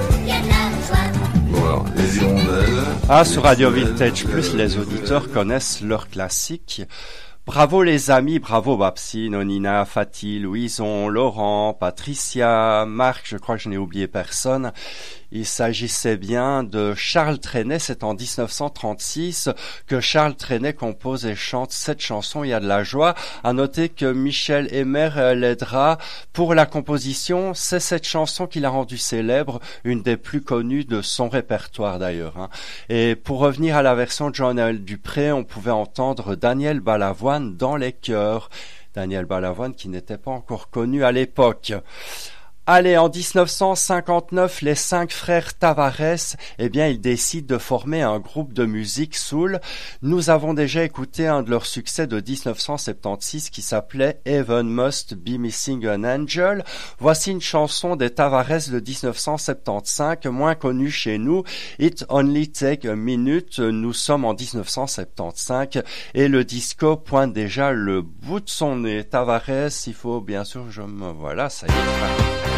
Bon alors, les hirondelles... Ah, sur Radio Vintage Plus, les auditeurs connaissent leurs classiques. Bravo les amis, bravo Babsi, Nonina, Fatih, Louison, Laurent, Patricia, Marc, je crois que je n'ai oublié personne. Il s'agissait bien de Charles Trenet, c'est en dix-neuf cent trente-six que Charles Trenet compose et chante cette chanson, Il y a de la joie. À noter que Michel Emer l'aidera pour la composition, c'est cette chanson qui l'a rendue célèbre, une des plus connues de son répertoire d'ailleurs. Hein. Et pour revenir à la version de Jean-Noël Dupré, on pouvait entendre Daniel Balavoine dans les chœurs. Daniel Balavoine qui n'était pas encore connu à l'époque. Allez, en dix-neuf cent cinquante-neuf, les cinq frères Tavares, eh bien, ils décident de former un groupe de musique soul. Nous avons déjà écouté un de leurs succès de dix-neuf cent soixante-seize qui s'appelait Heaven Must Be Missing an Angel. Voici une chanson des Tavares de dix-neuf cent soixante-quinze, moins connue chez nous, It Only Take a Minute. Nous sommes en dix-neuf cent soixante-quinze et le disco pointe déjà le bout de son nez. Tavares, il faut bien sûr, je me... Voilà, ça y est.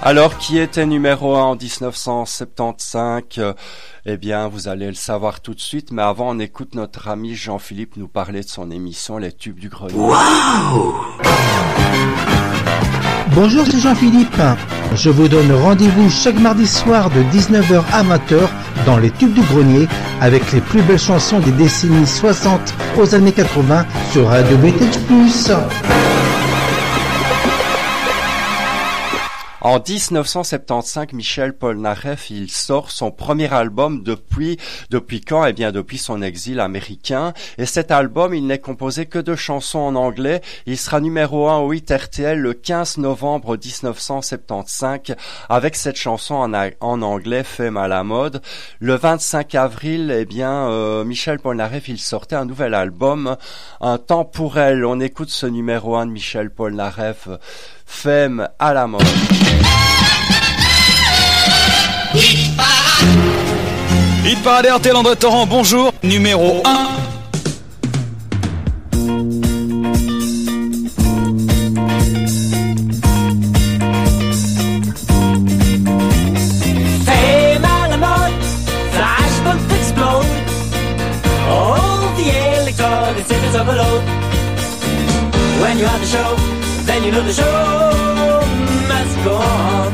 Alors, qui était numéro un en dix-neuf cent soixante-quinze? euh, Eh bien, vous allez le savoir tout de suite, mais avant, on écoute notre ami Jean-Philippe nous parler de son émission Les Tubes du Grenier. Wow! Bonjour, c'est Jean-Philippe. Je vous donne rendez-vous chaque mardi soir de dix-neuf heures à vingt heures dans Les Tubes du Grenier avec les plus belles chansons des décennies soixante aux années quatre-vingts sur Radio Vintage Plus. En dix-neuf cent soixante-quinze, Michel Polnareff, il sort son premier album depuis, depuis quand? Eh bien, depuis son exil américain. Et cet album, il n'est composé que de chansons en anglais. Il sera numéro un au hit R T L le quinze novembre dix-neuf cent soixante-quinze avec cette chanson en, a, en anglais, Femme à la mode. Le vingt-cinq avril, eh bien, euh, Michel Polnareff, il sortait un nouvel album, Un temps pour elle. On écoute ce numéro un de Michel Polnareff, Femme à la mode. Hit parade R T L, André Torrent, bonjour, numéro un. Fame à la mode, flashbulbs explode. All the electronic cities overload. When you have the show, then you know the show must go on.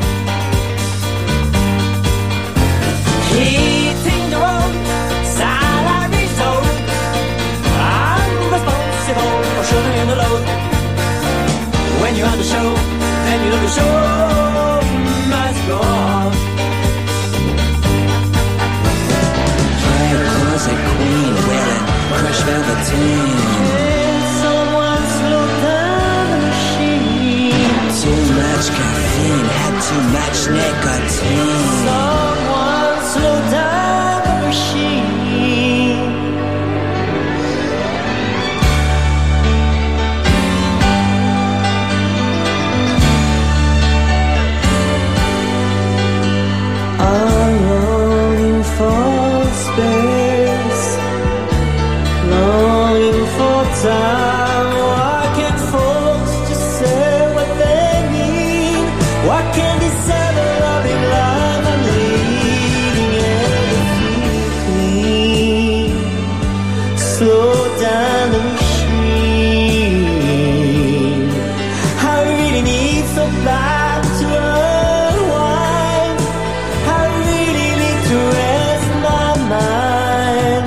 Heating the road, salaries owed. I'm responsible for shouldering the load. When you have the show, then you know the show must go on. Drag closet queen wearing crushed velveteen. Someone slow down the machine. Too much caffeine had too much nicotine. Someone slow down the machine. I'm longing for space, longing for time. Why can't folks just say what they mean? Why can't they say the loving life I'm leading and feel clean? Slow down the machine. I really need some bad to unwind. I really need to rest my mind.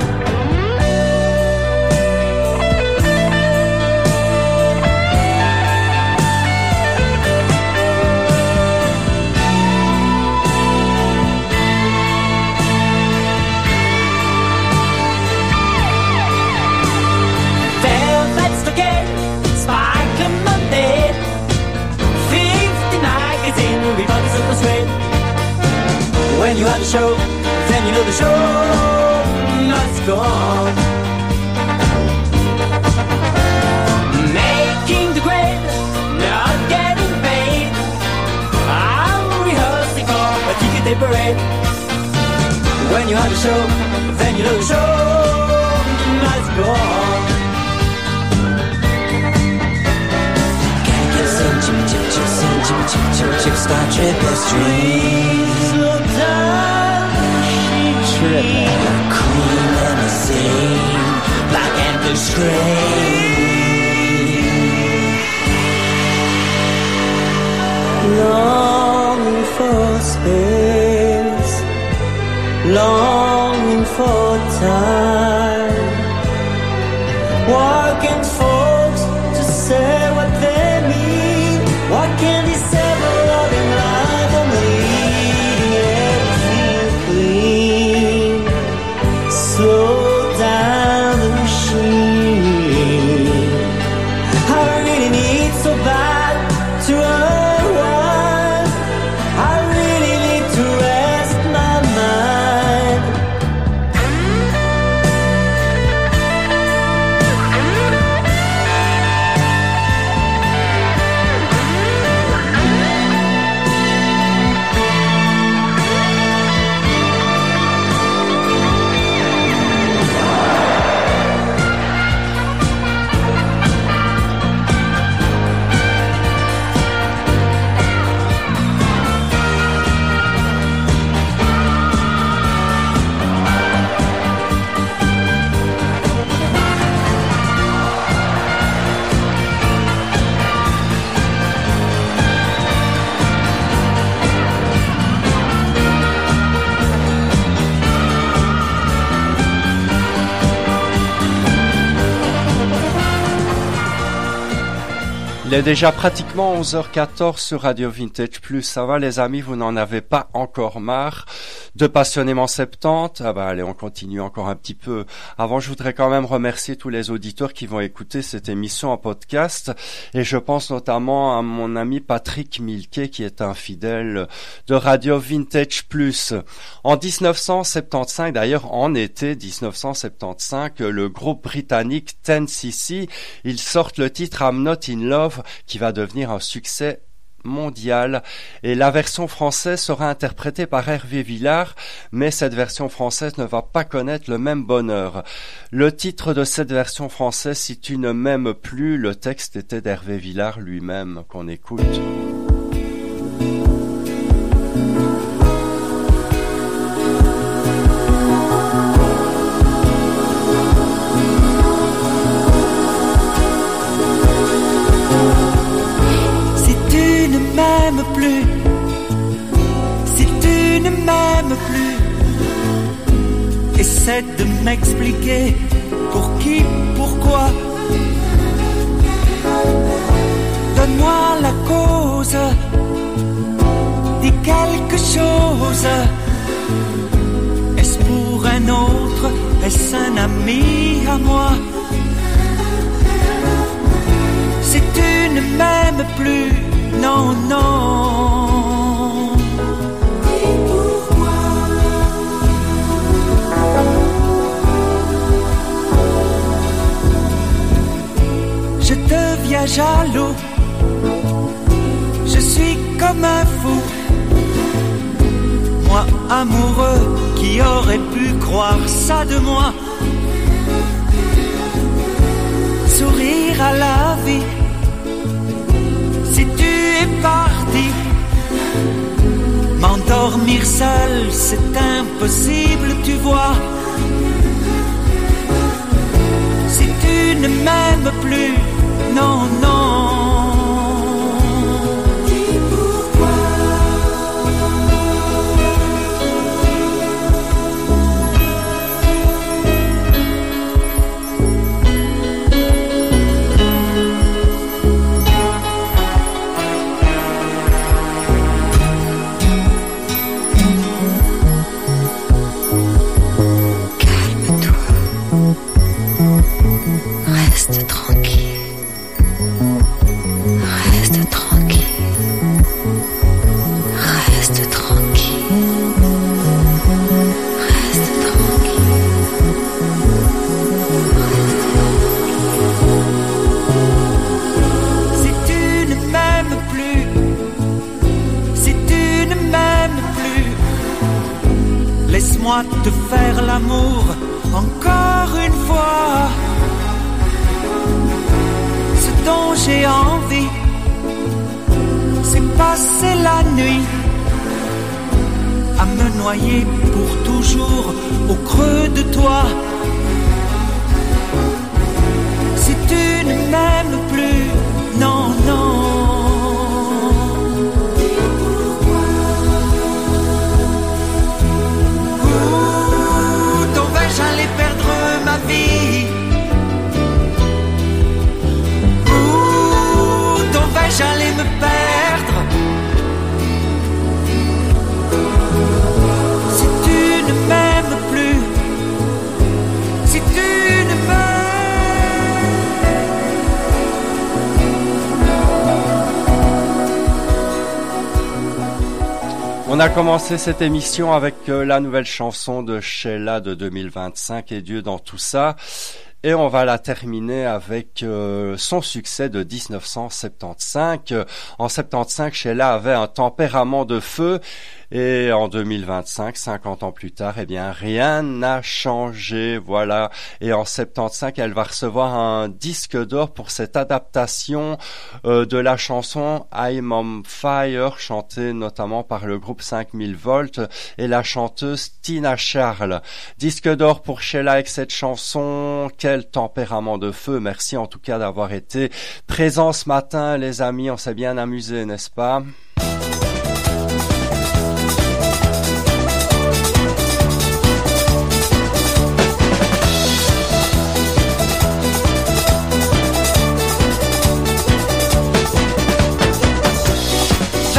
Velvet's the game, Spike and Monday. Fifty magazine, everybody's up the straight. When you have the show, then you know the show must go on. Making the grade, not getting paid. I'm rehearsing for a ticket day parade. When you have the show, then you know the show must go on. Gotta get some chip chip chip some chip chip chip chip star triple stream. Slow down, Triple cream limousine, black and blue screen. longing for space, longing for time. Why can't folks just say what they mean? Why can't they say the loving life I'm leading everything clean? Slow down the machine. I really need so bad to unwind. I really need to rest my mind. Il est déjà pratiquement onze heures quatorze sur Radio Vintage Plus. Ça va les amis, vous n'en avez pas encore marre de Passionnément septante? Ah bah allez, on continue encore un petit peu. Avant, je voudrais quand même remercier tous les auditeurs qui vont écouter cette émission en podcast. Et je pense notamment à mon ami Patrick Milquet, qui est un fidèle de Radio Vintage Plus. En dix-neuf cent soixante-quinze, d'ailleurs en été dix-neuf cent soixante-quinze, le groupe britannique ten C C, ils sortent le titre I'm Not in Love, qui va devenir un succès mondial, et la version française sera interprétée par Hervé Villard, mais cette version française ne va pas connaître le même bonheur. Le titre de cette version française, Si tu ne m'aimes plus, le texte était d'Hervé Villard lui-même, qu'on écoute. M'aimes plus, si tu ne m'aimes plus, essaie de m'expliquer pour qui, pourquoi. Donne-moi la cause, dis quelque chose. Est-ce pour un autre, est-ce un ami à moi? Si tu ne m'aimes plus, non, non. Et pourquoi? Je deviens jaloux, je suis comme un fou. Moi, amoureux, qui aurait pu croire ça de moi? Sourire à la vie, si tu es parti. M'endormir seul, c'est impossible, tu vois. Si tu ne m'aimes plus, non, non. Dis pourquoi. Reste tranquille. Reste tranquille. Reste tranquille. Reste tranquille. Si tu ne m'aimes plus, si tu ne m'aimes plus, laisse-moi te faire l'amour encore une fois. Ce dont j'ai envie, c'est passer la nuit à me noyer pour toujours au creux de toi. Si tu ne m'aimes plus, non, non. Où donc vais-je aller perdre ma vie? J'allais me perdre. Si tu ne m'aimes plus, si tu ne m'aimes. On a commencé cette émission avec euh, la nouvelle chanson de Sheila de deux mille vingt-cinq, et Dieu dans tout ça. Et on va la terminer avec euh, son succès de dix-neuf cent soixante-quinze. En soixante-quinze, Sheila avait un tempérament de feu. Et en deux mille vingt-cinq, cinquante ans plus tard, eh bien, rien n'a changé, voilà. Et en soixante-quinze, elle va recevoir un disque d'or pour cette adaptation euh, de la chanson I'm on Fire, chantée notamment par le groupe cinq mille volts et la chanteuse Tina Charles. Disque d'or pour Sheila avec cette chanson. Quel tempérament de feu. Merci en tout cas d'avoir été présents ce matin, les amis. On s'est bien amusés, n'est-ce pas?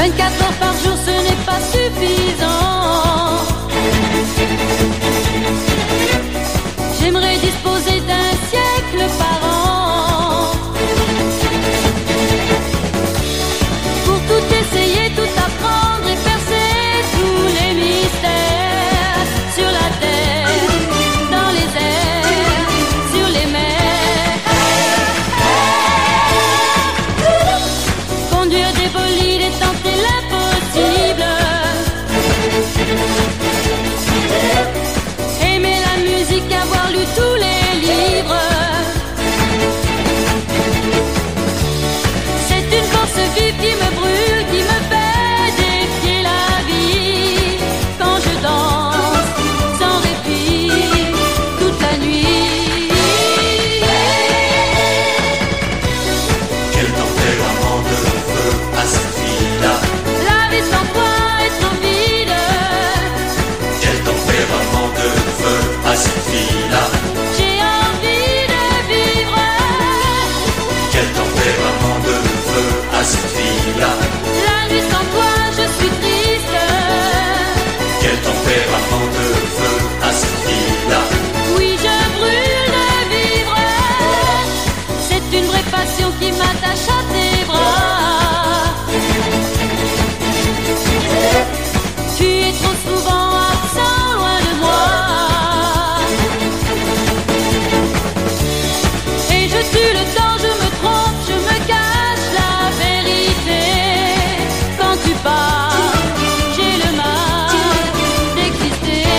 vingt-quatre heures par jour, ce n'est pas suffisant. J'aimerais disposer d'un siècle par an pour tout essayer, tout apprendre et percer tous les mystères sur la terre, dans les airs, sur les mers. Conduire des bolides et tenter l'impossible. Aimer la musique, avoir lu tous les livres. C'est une force vive qui me brûle, qui me fait défier la vie. Quand je danse sans répit toute la nuit. Quel tempérament de feu à cette fille-là. La vie sans toi est trop vide. Quel tempérament de feu à cette fille-là. J'ai envie de vivre. Quel tempérament de feu à cette fille-là. La nuit sans toi je suis triste. Quel tempérament de feu à cette fille-là. Oui, je brûle de vivre. C'est une vraie passion qui m'attache à tes bras. Tu es trop souvent absent loin de moi. Et je tue le temps, je me trompe, je me cache la vérité. Quand tu pars, j'ai le mal d'exister.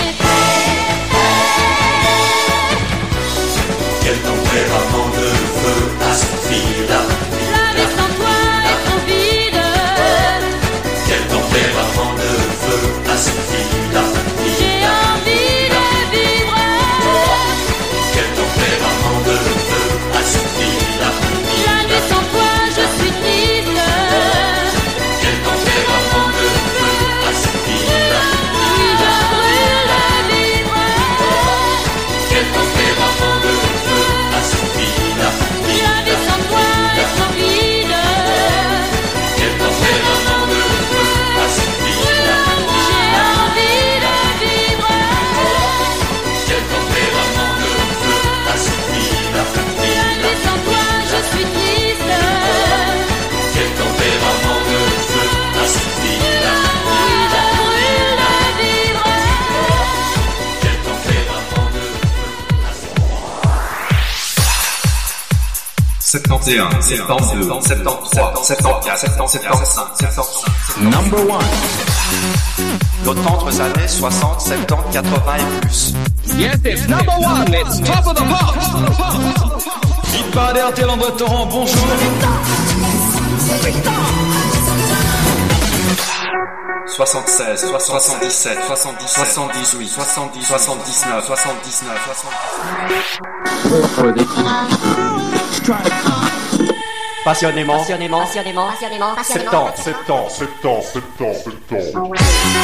Quel tempérament de feu à cette fille-là. La vie sans toi est trop vide. Quel tempérament de feu à cette fille-là. J'ai envie de vivre. Quel tempérament de feu à cette fille-là. La nuit sans toi je suis triste. Quel tempérament de feu à cette fille-là. Oui, je brûle de vivre. Quel tempérament de feu à cette fille-là. La vie sans toi est trop vide. Quel tempérament de feu à cette fille-là. J'ai envie de vivre. Quel tempérament de feu à cette fille-là. La nuit sans toi je suis triste. Quel tempérament de feu à cette fille-là. Oui, je brûle de vivre. Quel tempérament de feu à cette soixante et un, soixante-deux, soixante-treize, soixante-quatre, soixante-quinze, soixante-cinq. Number one. Nos tendres années soixante, soixante-dix, quatre-vingts et plus. Yes, it's number one. It's top of the pop. Hit parade R T L André Torrent, bonjour. soixante-seize, soixante-dix-sept, soixante-dix, soixante-dix-huit, soixante-dix, soixante-dix-neuf, soixante-dix-neuf, Passionnément. Passionnément. Passionnément. Passionnément. Passionnément. Septembre. Septembre, septembre, septembre, septembre.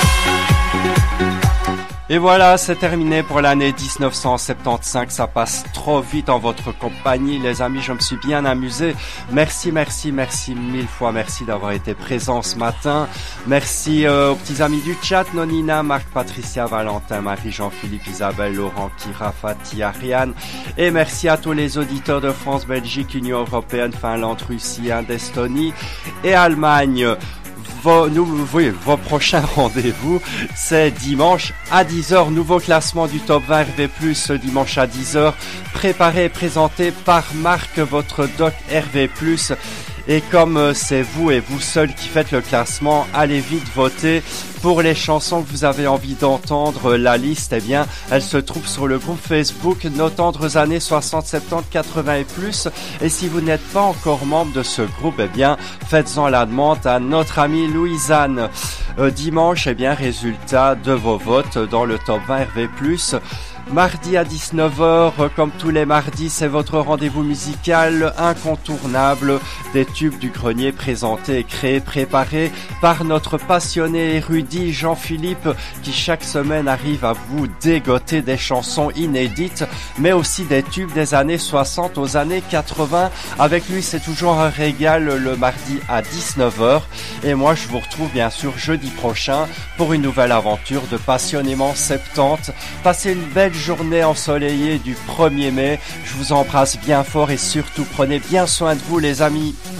Et voilà, c'est terminé pour l'année dix-neuf cent soixante-quinze. Ça passe trop vite en votre compagnie, les amis. Je me suis bien amusé. Merci, merci, merci mille fois. Merci d'avoir été présents ce matin. Merci euh, aux petits amis du chat, Nonina, Marc, Patricia, Valentin, Marie, Jean-Philippe, Isabelle, Laurent, Kira, Fatih, Ariane. Et merci à tous les auditeurs de France, Belgique, Union Européenne, Finlande, Russie, Inde, Estonie et Allemagne. Vos, nous, oui, vos prochains rendez-vous, c'est dimanche à dix heures, nouveau classement du top vingt R V plus, ce dimanche à dix heures, préparé et présenté par Marc, votre doc R V plus. Et comme c'est vous et vous seul qui faites le classement, allez vite voter pour les chansons que vous avez envie d'entendre. La liste, eh bien, elle se trouve sur le groupe Facebook Nos tendres années soixante, soixante-dix, quatre-vingts et plus. Et si vous n'êtes pas encore membre de ce groupe, eh bien, faites-en la demande à notre amie Louisanne. Euh, dimanche, eh bien, résultat de vos votes dans le top vingt R V plus. Mardi à dix-neuf heures, comme tous les mardis, c'est votre rendez-vous musical incontournable des tubes du grenier présentés, créés, préparés par notre passionné érudit Jean-Philippe qui chaque semaine arrive à vous dégoter des chansons inédites mais aussi des tubes des années soixante aux années quatre-vingts. Avec lui, c'est toujours un régal le mardi à dix-neuf heures et moi je vous retrouve bien sûr jeudi prochain pour une nouvelle aventure de Passionnément soixante-dix. Passez une belle journée ensoleillée du premier mai. Je vous embrasse bien fort et surtout prenez bien soin de vous les amis.